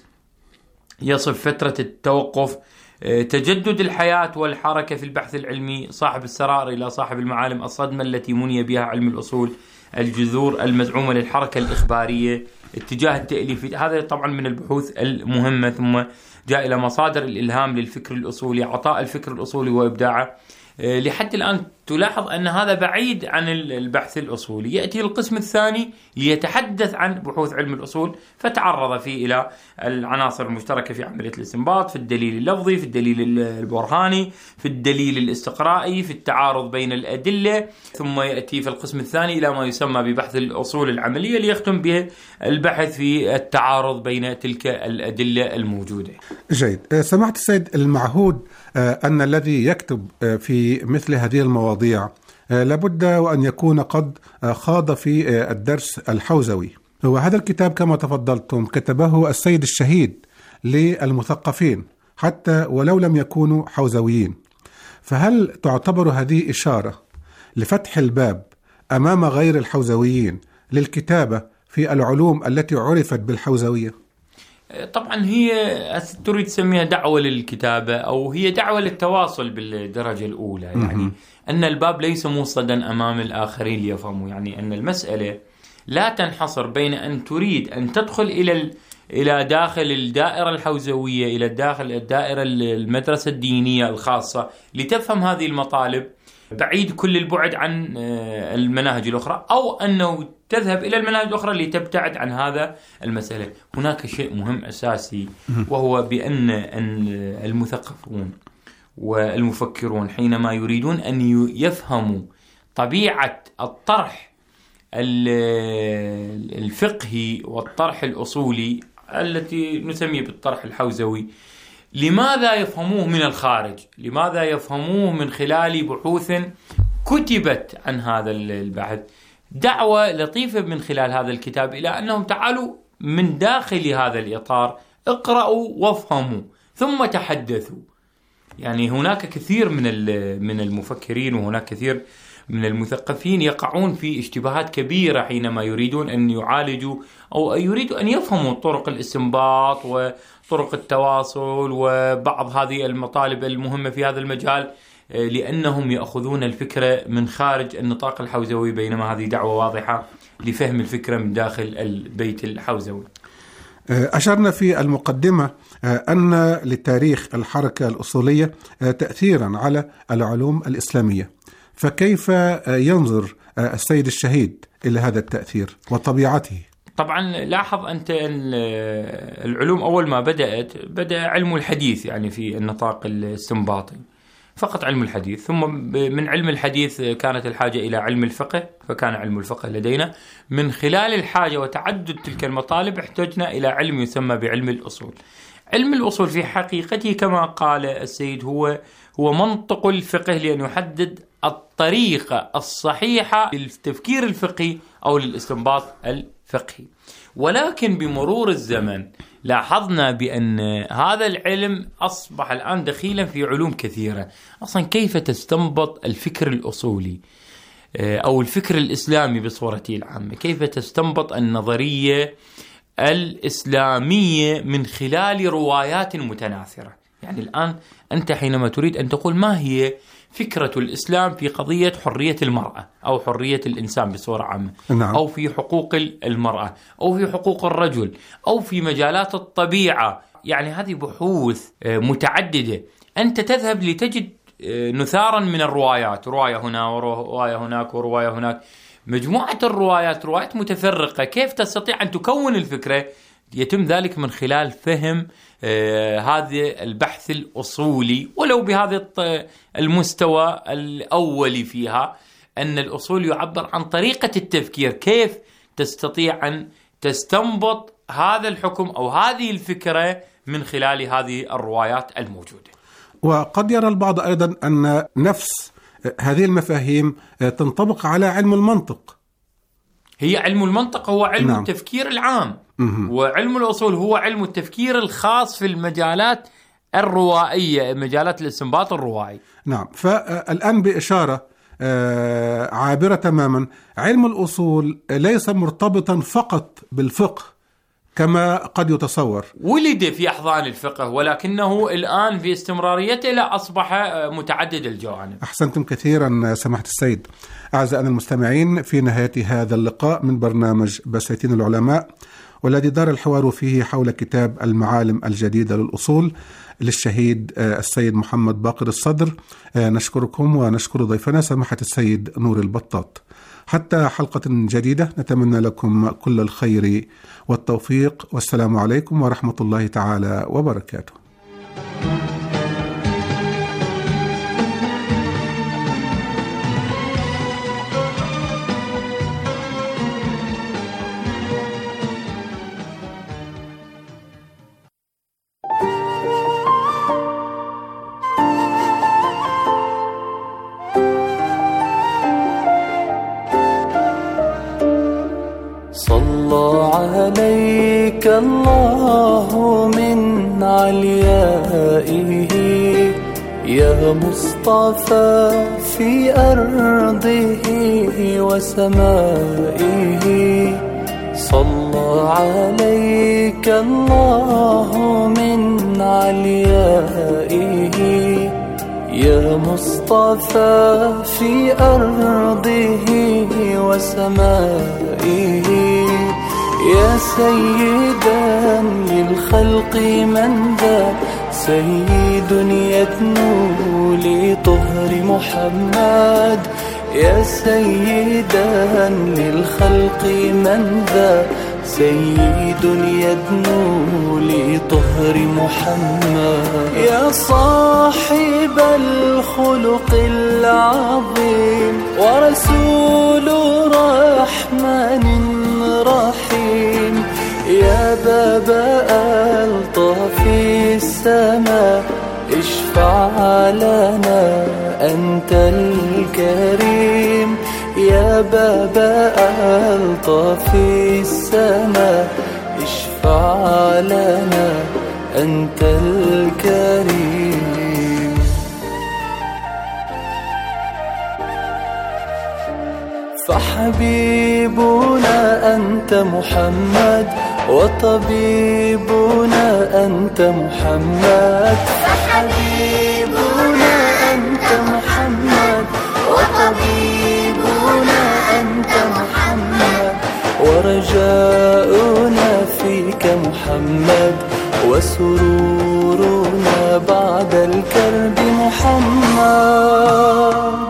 يصف فترة التوقف، تجدد الحياة والحركة في البحث العلمي، صاحب السرائر إلى صاحب المعالم، الصدمة التي مني بها علم الأصول، الجذور المزعومة للحركة الإخبارية، اتجاه التأليف. هذا طبعا من البحوث المهمة. ثم جاء إلى مصادر الإلهام للفكر الأصولي، عطاء الفكر الأصولي وإبداعه. لحد الآن تلاحظ أن هذا بعيد عن البحث الأصولي. يأتي القسم الثاني ليتحدث عن بحوث علم الأصول، فتعرض فيه إلى العناصر المشتركة في عملية الاستنباط، في الدليل اللفظي، في الدليل البرهاني، في الدليل الاستقرائي، في التعارض بين الأدلة. ثم يأتي في القسم الثاني إلى ما يسمى ببحث الأصول العملية، ليختم به البحث في التعارض بين تلك الأدلة الموجودة. جيد. سماحة السيد، المعهود أن الذي يكتب في مثل هذه المواضيع لابد وأن يكون قد خاض في الدرس الحوزوي، وهذا الكتاب كما تفضلتم كتبه السيد الشهيد للمثقفين حتى ولو لم يكونوا حوزويين، فهل تعتبر هذه إشارة لفتح الباب أمام غير الحوزويين للكتابة في العلوم التي عرفت بالحوزوية؟ طبعا هي تريد تسميها دعوة للكتابة أو هي دعوة للتواصل بالدرجة الأولى، يعني أن الباب ليس موصدا أمام الآخرين ليفهموا، يعني أن المسألة لا تنحصر بين أن تريد أن تدخل إلى إلى داخل الدائرة الحوزوية، إلى داخل الدائرة المدرسة الدينية الخاصة لتفهم هذه المطالب بعيد كل البعد عن المناهج الأخرى، أو أنه تذهب إلى المناهج الأخرى لتبتعد عن هذا المسألة. هناك شيء مهم أساسي، وهو بأن المثقفون والمفكرون حينما يريدون أن يفهموا طبيعة الطرح الفقهي والطرح الأصولي التي نسميه بالطرح الحوزوي، لماذا يفهموه من الخارج؟ لماذا يفهموه من خلال بحوث كتبت عن هذا البحث؟ دعوة لطيفة من خلال هذا الكتاب إلى أنهم تعالوا من داخل هذا الإطار، اقرأوا وافهموا، ثم تحدثوا. يعني هناك كثير من من المفكرين وهناك كثير من المثقفين يقعون في اشتباهات كبيرة حينما يريدون أن يعالجوا أو يريدوا أن يفهموا طرق الاستنباط وطرق التواصل وبعض هذه المطالب المهمة في هذا المجال، لأنهم يأخذون الفكرة من خارج النطاق الحوزوي، بينما هذه دعوة واضحة لفهم الفكرة من داخل البيت الحوزوي. أشرنا في المقدمة أن لتاريخ الحركة الأصولية تأثيرا على العلوم الإسلامية، فكيف ينظر السيد الشهيد إلى هذا التأثير وطبيعته؟ طبعا لاحظ أنت أن العلوم أول ما بدأت بدأ علم الحديث يعني في النطاق الاستنباطي، فقط علم الحديث، ثم من علم الحديث كانت الحاجة إلى علم الفقه، فكان علم الفقه لدينا. من خلال الحاجة وتعدد تلك المطالب احتجنا إلى علم يسمى بعلم الأصول. علم الأصول في حقيقته كما قال السيد هو هو منطق الفقه، لأن يحدد الطريقة الصحيحة للتفكير الفقهي أو للاستنباط الفقهي. ولكن بمرور الزمن لاحظنا بأن هذا العلم أصبح الآن دخيلا في علوم كثيرة. أصلا كيف تستنبط الفكر الأصولي أو الفكر الإسلامي بصورته العامة؟ كيف تستنبط النظرية الإسلامية من خلال روايات متناثرة؟ يعني الآن أنت حينما تريد أن تقول ما هي فكرة الإسلام في قضية حرية المرأة أو حرية الإنسان بصورة عامة، نعم. أو في حقوق المرأة أو في حقوق الرجل أو في مجالات الطبيعة، يعني هذه بحوث متعددة. أنت تذهب لتجد نثارا من الروايات، رواية هنا ورواية هناك ورواية هناك، مجموعة الروايات روايات متفرقة. كيف تستطيع أن تكون الفكرة؟ يتم ذلك من خلال فهم آه هذا البحث الأصولي، ولو بهذا المستوى الأولي فيها، أن الأصول يعبر عن طريقة التفكير، كيف تستطيع أن تستنبط هذا الحكم أو هذه الفكرة من خلال هذه الروايات الموجودة. وقد يرى البعض أيضا أن نفس هذه المفاهيم تنطبق على علم المنطق. هي علم المنطق هو علم نعم. التفكير العام، مه. وعلم الأصول هو علم التفكير الخاص في المجالات الروائية، مجالات الاستنباط الروائي. نعم. فالآن بإشارة عابرة تماما، علم الأصول ليس مرتبطا فقط بالفقه كما قد يتصور. ولد في أحضان الفقه، ولكنه الآن في استمراريته لا أصبح متعدد الجوانب. أحسنتم كثيرا سماحة السيد. أعزائنا المستمعين، في نهاية هذا اللقاء من برنامج بساتين العلماء، والذي دار الحوار فيه حول كتاب المعالم الجديدة للأصول للشهيد السيد محمد باقر الصدر، نشكركم ونشكر ضيفنا سماحة السيد نور البطاط. حتى حلقة جديدة نتمنى لكم كل الخير والتوفيق، والسلام عليكم ورحمة الله تعالى وبركاته. عليك الله من عليائه يا مصطفى في أرضه وسمائه، صلى عليك الله من عليائه يا مصطفى في أرضه وسمائه، يا سيدا للخلق من ذا سيد يدنو لطهر محمد، يا سيدا للخلق من ذا سيد يدنو لطهر محمد، يا صاحب الخلق العظيم ورسول رحمن رحيم، يا باب ألطاف السماء اشفع لنا أنت الكريم، يا باب ألطاف السماء اشفع لنا أنت الكريم. فحبيبنا أنت محمد وطبيبنا أنت محمد، فحبيبنا أنت محمد وطبيبنا أنت محمد، ورجاؤنا فيك محمد، وسرورنا بعد الكرب محمد.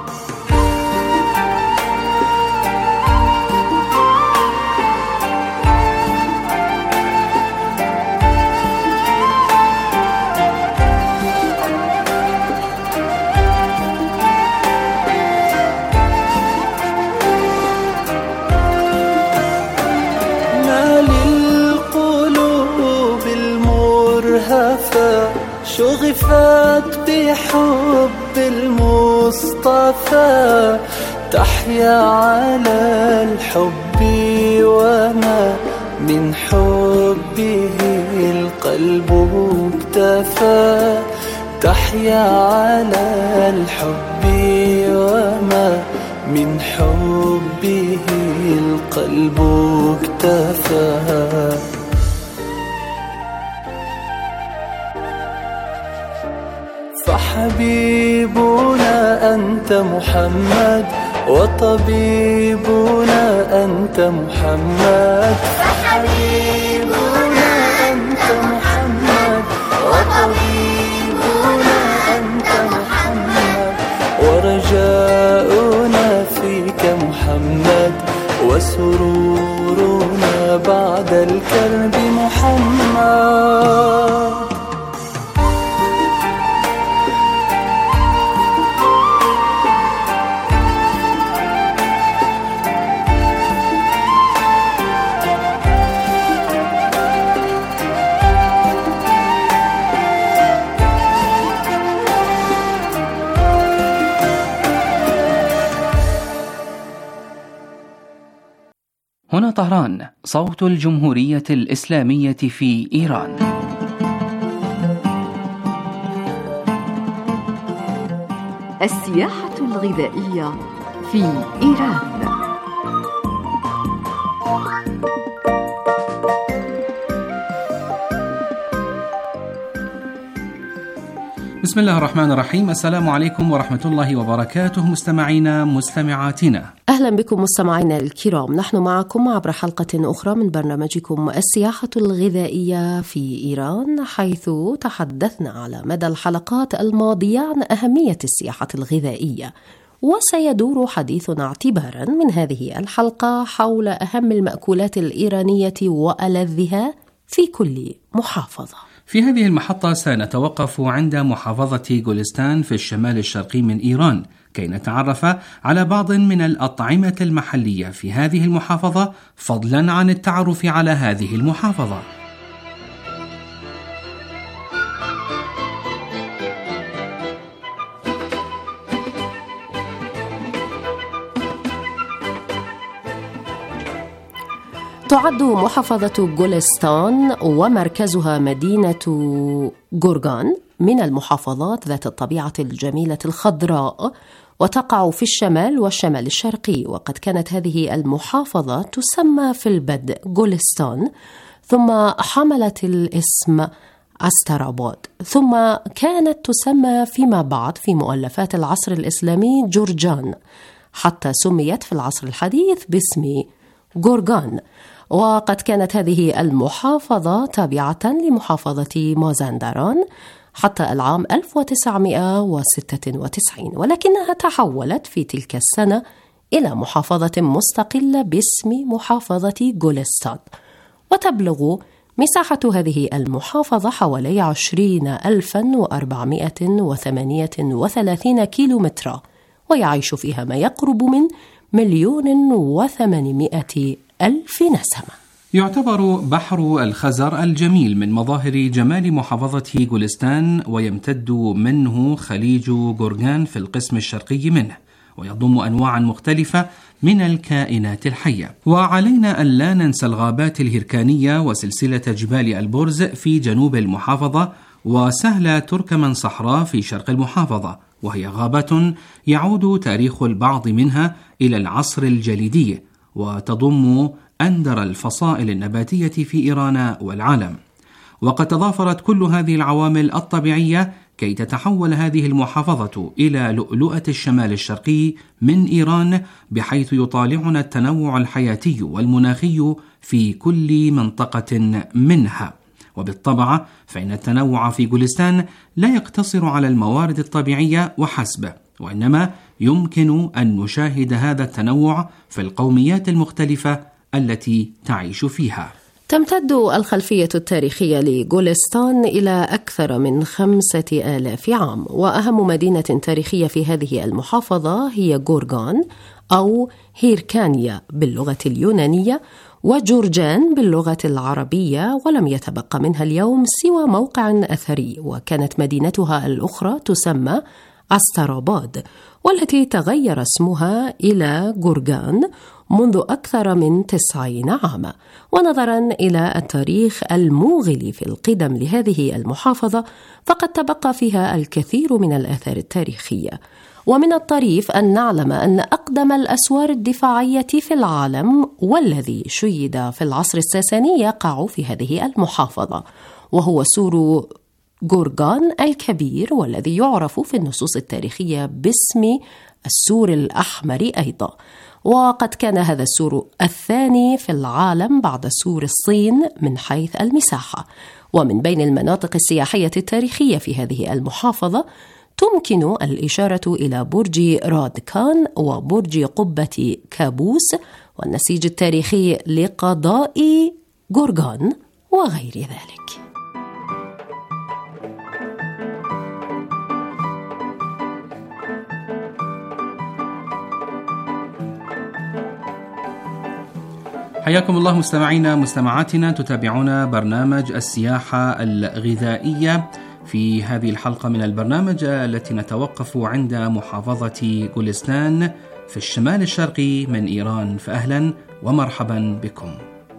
شغفت بحب المصطفى، تحيا على الحب وما من حبه القلب اكتفى، تحيا على الحب وما من حبه القلب اكتفى. فحبيبنا أنت محمد وطبيبنا أنت محمد، فحبيبنا أنت محمد وطبيبنا أنت محمد، ورجاؤنا فيك محمد، وسرورنا بعد الكرب محمد. هنا طهران، صوت الجمهورية الإسلامية في إيران. السياحة الغذائية في إيران. بسم الله الرحمن الرحيم. السلام عليكم ورحمة الله وبركاته مستمعينا مستمعاتنا، أهلا بكم مستمعينا الكرام. نحن معكم عبر حلقة أخرى من برنامجكم السياحة الغذائية في إيران، حيث تحدثنا على مدى الحلقات الماضية عن أهمية السياحة الغذائية، وسيدور حديثنا اعتبارا من هذه الحلقة حول أهم المأكولات الإيرانية وألذها في كل محافظة. في هذه المحطة سنتوقف عند محافظة غولستان في الشمال الشرقي من إيران كي نتعرف على بعض من الأطعمة المحلية في هذه المحافظة، فضلا عن التعرف على هذه المحافظة. تعد محافظة غولستان ومركزها مدينة غورغان من المحافظات ذات الطبيعة الجميلة الخضراء، وتقع في الشمال والشمال الشرقي. وقد كانت هذه المحافظة تسمى في البدء غولستان، ثم حملت الاسم عستراباد، ثم كانت تسمى فيما بعد في مؤلفات العصر الإسلامي جورجان، حتى سميت في العصر الحديث باسم غورغان. وقد كانت هذه المحافظة تابعة لمحافظة مازندران حتى العام ألف وتسعمائة وستة وتسعين، ولكنها تحولت في تلك السنة إلى محافظة مستقلة باسم محافظة غولستان، وتبلغ مساحة هذه المحافظة حوالي عشرين ألفا وأربعمائة وثمانية وثلاثين كيلومترا، ويعيش فيها ما يقرب من مليون وثمانمائة ألف نسمة. يعتبر بحر الخزر الجميل من مظاهر جمال محافظة غولستان، ويمتد منه خليج غورغان في القسم الشرقي منه، ويضم أنواعا مختلفة من الكائنات الحية. وعلينا أن لا ننسى الغابات الهركانية وسلسلة جبال البرز في جنوب المحافظة، وسهل تركمان صحراء في شرق المحافظة، وهي غابة يعود تاريخ البعض منها إلى العصر الجليدي، وتضم أندر الفصائل النباتية في إيران والعالم. وقد تضافرت كل هذه العوامل الطبيعية كي تتحول هذه المحافظة إلى لؤلؤة الشمال الشرقي من إيران، بحيث يطالعنا التنوع الحياتي والمناخي في كل منطقة منها. وبالطبع فإن التنوع في جولستان لا يقتصر على الموارد الطبيعية وحسب، وإنما يمكن أن نشاهد هذا التنوع في القوميات المختلفة التي تعيش فيها. تمتد الخلفية التاريخية لجولستان إلى أكثر من خمسة آلاف عام، وأهم مدينة تاريخية في هذه المحافظة هي جورغان أو هيركانيا باللغة اليونانية، وجورجان باللغة العربية، ولم يتبقى منها اليوم سوى موقع أثري، وكانت مدينتها الأخرى تسمى أستراباد، والتي تغير اسمها إلى جورغان منذ أكثر من تسعين عاما. ونظرا إلى التاريخ الموغل في القدم لهذه المحافظة، فقد تبقى فيها الكثير من الآثار التاريخية. ومن الطريف أن نعلم أن أقدم الأسوار الدفاعية في العالم والذي شيد في العصر الساساني يقع في هذه المحافظة، وهو سور جورغان الكبير، والذي يعرف في النصوص التاريخية باسم السور الأحمر أيضا. وقد كان هذا السور الثاني في العالم بعد سور الصين من حيث المساحة. ومن بين المناطق السياحية التاريخية في هذه المحافظة تمكن الإشارة إلى برج رادكان وبرج قبة كابوس والنسيج التاريخي لقضاء جورغان وغير ذلك. حياكم الله مستمعينا مستمعاتنا، تتابعون برنامج السياحة الغذائية في هذه الحلقة من البرنامج التي نتوقف عند محافظة جولستان في الشمال الشرقي من إيران. فأهلا ومرحبا بكم.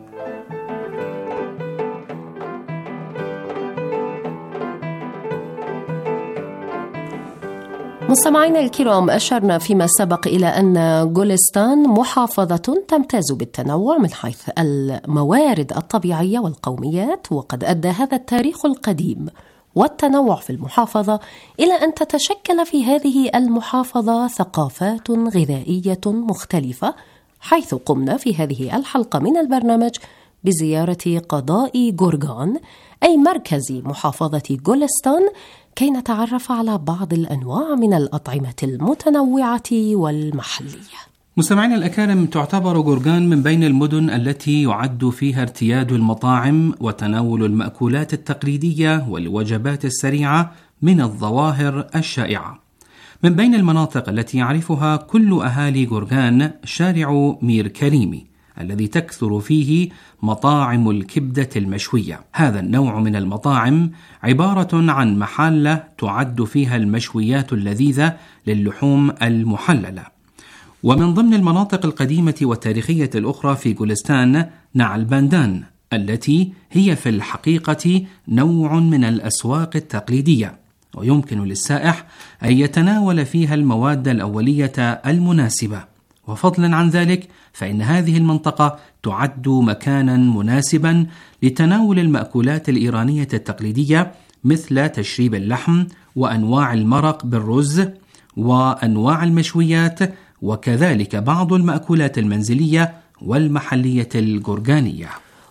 مستمعينا الكرام، أشرنا فيما سبق إلى أن جولستان محافظة تمتاز بالتنوع من حيث الموارد الطبيعية والقوميات، وقد أدى هذا التاريخ القديم والتنوع في المحافظة إلى أن تتشكل في هذه المحافظة ثقافات غذائية مختلفة، حيث قمنا في هذه الحلقة من البرنامج بزيارة قضاء جورغان أي مركز محافظة جولستان، كي نتعرف على بعض الأنواع من الأطعمة المتنوعة والمحلية. مستمعينا الأكارم، تعتبر جورغان من بين المدن التي يعد فيها ارتياد المطاعم وتناول المأكولات التقليدية والوجبات السريعة من الظواهر الشائعة. من بين المناطق التي يعرفها كل أهالي جورغان شارع مير كريمي الذي تكثر فيه مطاعم الكبدة المشوية. هذا النوع من المطاعم عبارة عن محلة تعد فيها المشويات اللذيذة للحوم المحللة. ومن ضمن المناطق القديمة والتاريخية الأخرى في جولستان نعلباندان، التي هي في الحقيقة نوع من الأسواق التقليدية، ويمكن للسائح أن يتناول فيها المواد الأولية المناسبة. وفضلا عن ذلك فإن هذه المنطقة تعد مكانا مناسبا لتناول المأكولات الإيرانية التقليدية مثل تشريب اللحم وأنواع المرق بالرز وأنواع المشويات، وكذلك بعض المأكولات المنزلية والمحلية الجورغانية.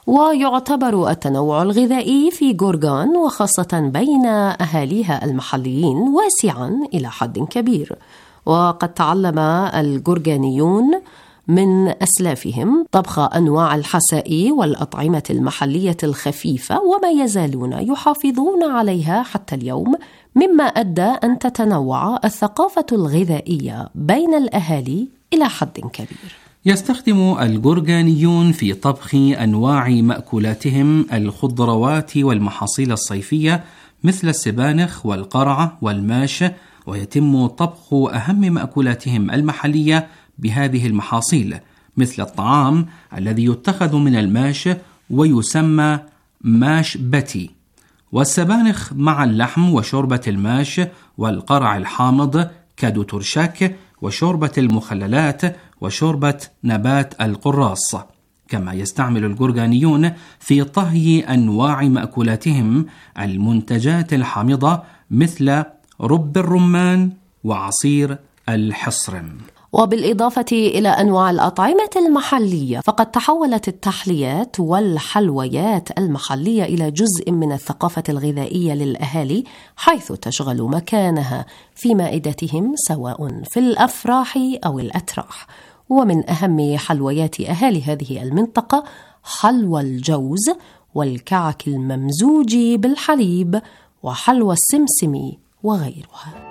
ويعتبر التنوع الغذائي في جورغان وخاصة بين أهاليها المحليين واسعا إلى حد كبير، وقد تعلم الجورغانيون من أسلافهم طبخ أنواع الحساء والأطعمة المحلية الخفيفة، وما يزالون يحافظون عليها حتى اليوم، مما أدى أن تتنوع الثقافة الغذائية بين الأهالي إلى حد كبير. يستخدم الجورغانيون في طبخ أنواع مأكولاتهم الخضروات والمحاصيل الصيفية مثل السبانخ والقرعة والماش، ويتم طبخ أهم مأكولاتهم المحلية بهذه المحاصيل مثل الطعام الذي يتخذ من الماش ويسمى ماش بتي، والسبانخ مع اللحم وشوربة الماش والقرع الحامض كدوتورشاك وشوربة المخللات وشوربة نبات القراص. كما يستعمل الجرجانيون في طهي أنواع مأكولاتهم المنتجات الحامضة مثل رب الرمان وعصير الحصرم. وبالإضافة إلى أنواع الأطعمة المحلية، فقد تحولت التحليات والحلويات المحلية إلى جزء من الثقافة الغذائية للأهالي، حيث تشغل مكانها في مائدتهم سواء في الأفراح أو الأتراح. ومن أهم حلويات أهالي هذه المنطقة حلوى الجوز والكعك الممزوج بالحليب وحلوى السمسم وغيرها.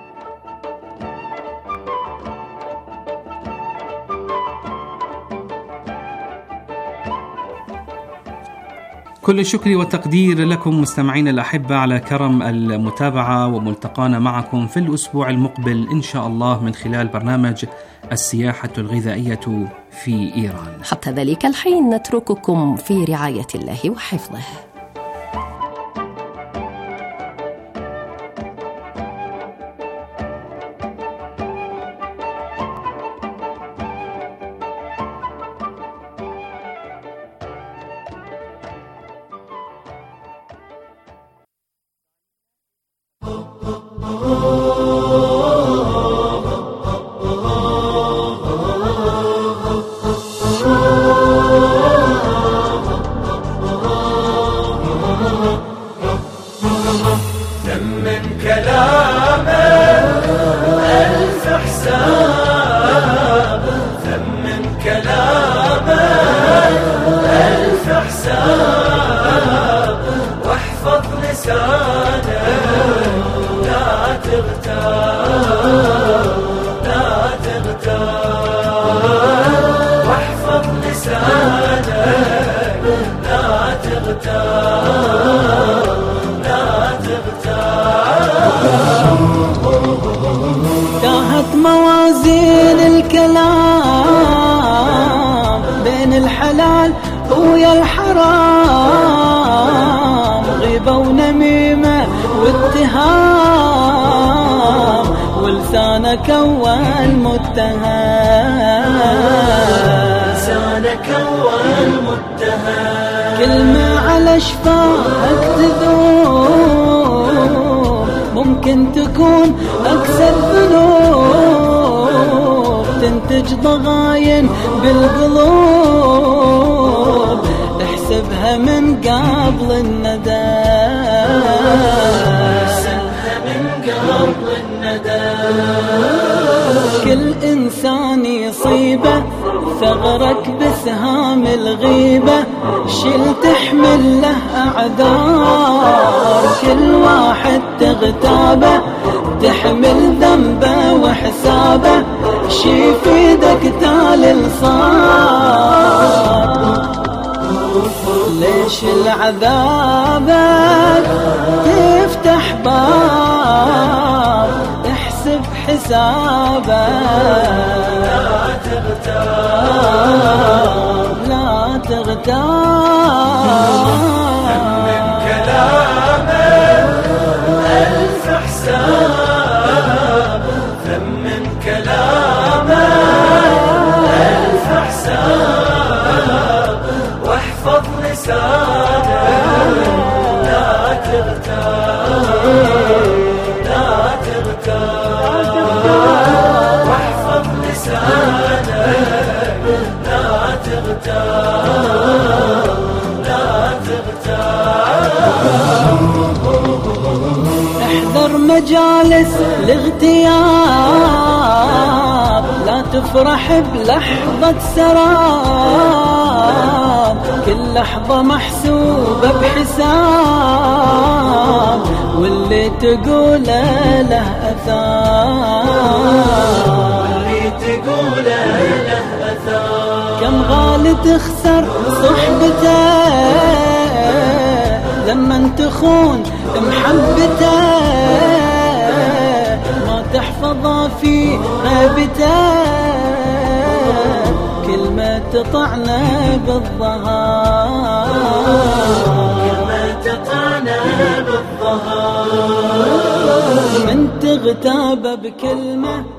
كل الشكر والتقدير لكم مستمعين الأحبة على كرم المتابعة، وملتقانا معكم في الأسبوع المقبل إن شاء الله من خلال برنامج السياحة الغذائية في إيران. حتى ذلك الحين نترككم في رعاية الله وحفظه. تاهت موازين الكلام بين الحلال ويا الحرام، غيبة ونميمة واتهام، ولسانك أول متهم، لسانك أول متهم، كلمة على شفاهك تذوب، ممكن تكون أكثر ذنوب، تنتج ضغاين بالقلوب، احسبها من قبل الندم، احسبها من قبل الندم، كل إنسان يصيبه ثغرك بسهام الغيبة، شل تحمل له أعذار، كل واحد تغتابه تحمل ذنبه وحسابه، شي في ايدك تالي صار، ليش العذابك تفتح باب، احسب حسابك، لا تغتاب لا تغتاب، من كلامك ألف حساب، ثمن كلامك ألف حساب، واحفظ لسانك لا تغتاب لا تغتاب، واحفظ لسانك لا تغتاب لا تغتاب، احذر مجالس الاغتياب، لا تفرح بلحظة سراب، كل لحظة محسوبة بحساب، واللي تقوله له أثار، واللي تقوله له أثار، كم غالي تخسر صحبته لما تخون محبته، ما تحفظه في غيبته، كلمة تطعنا بالظهر، كلمة متعنا بالظهر من تغتاب بكلمة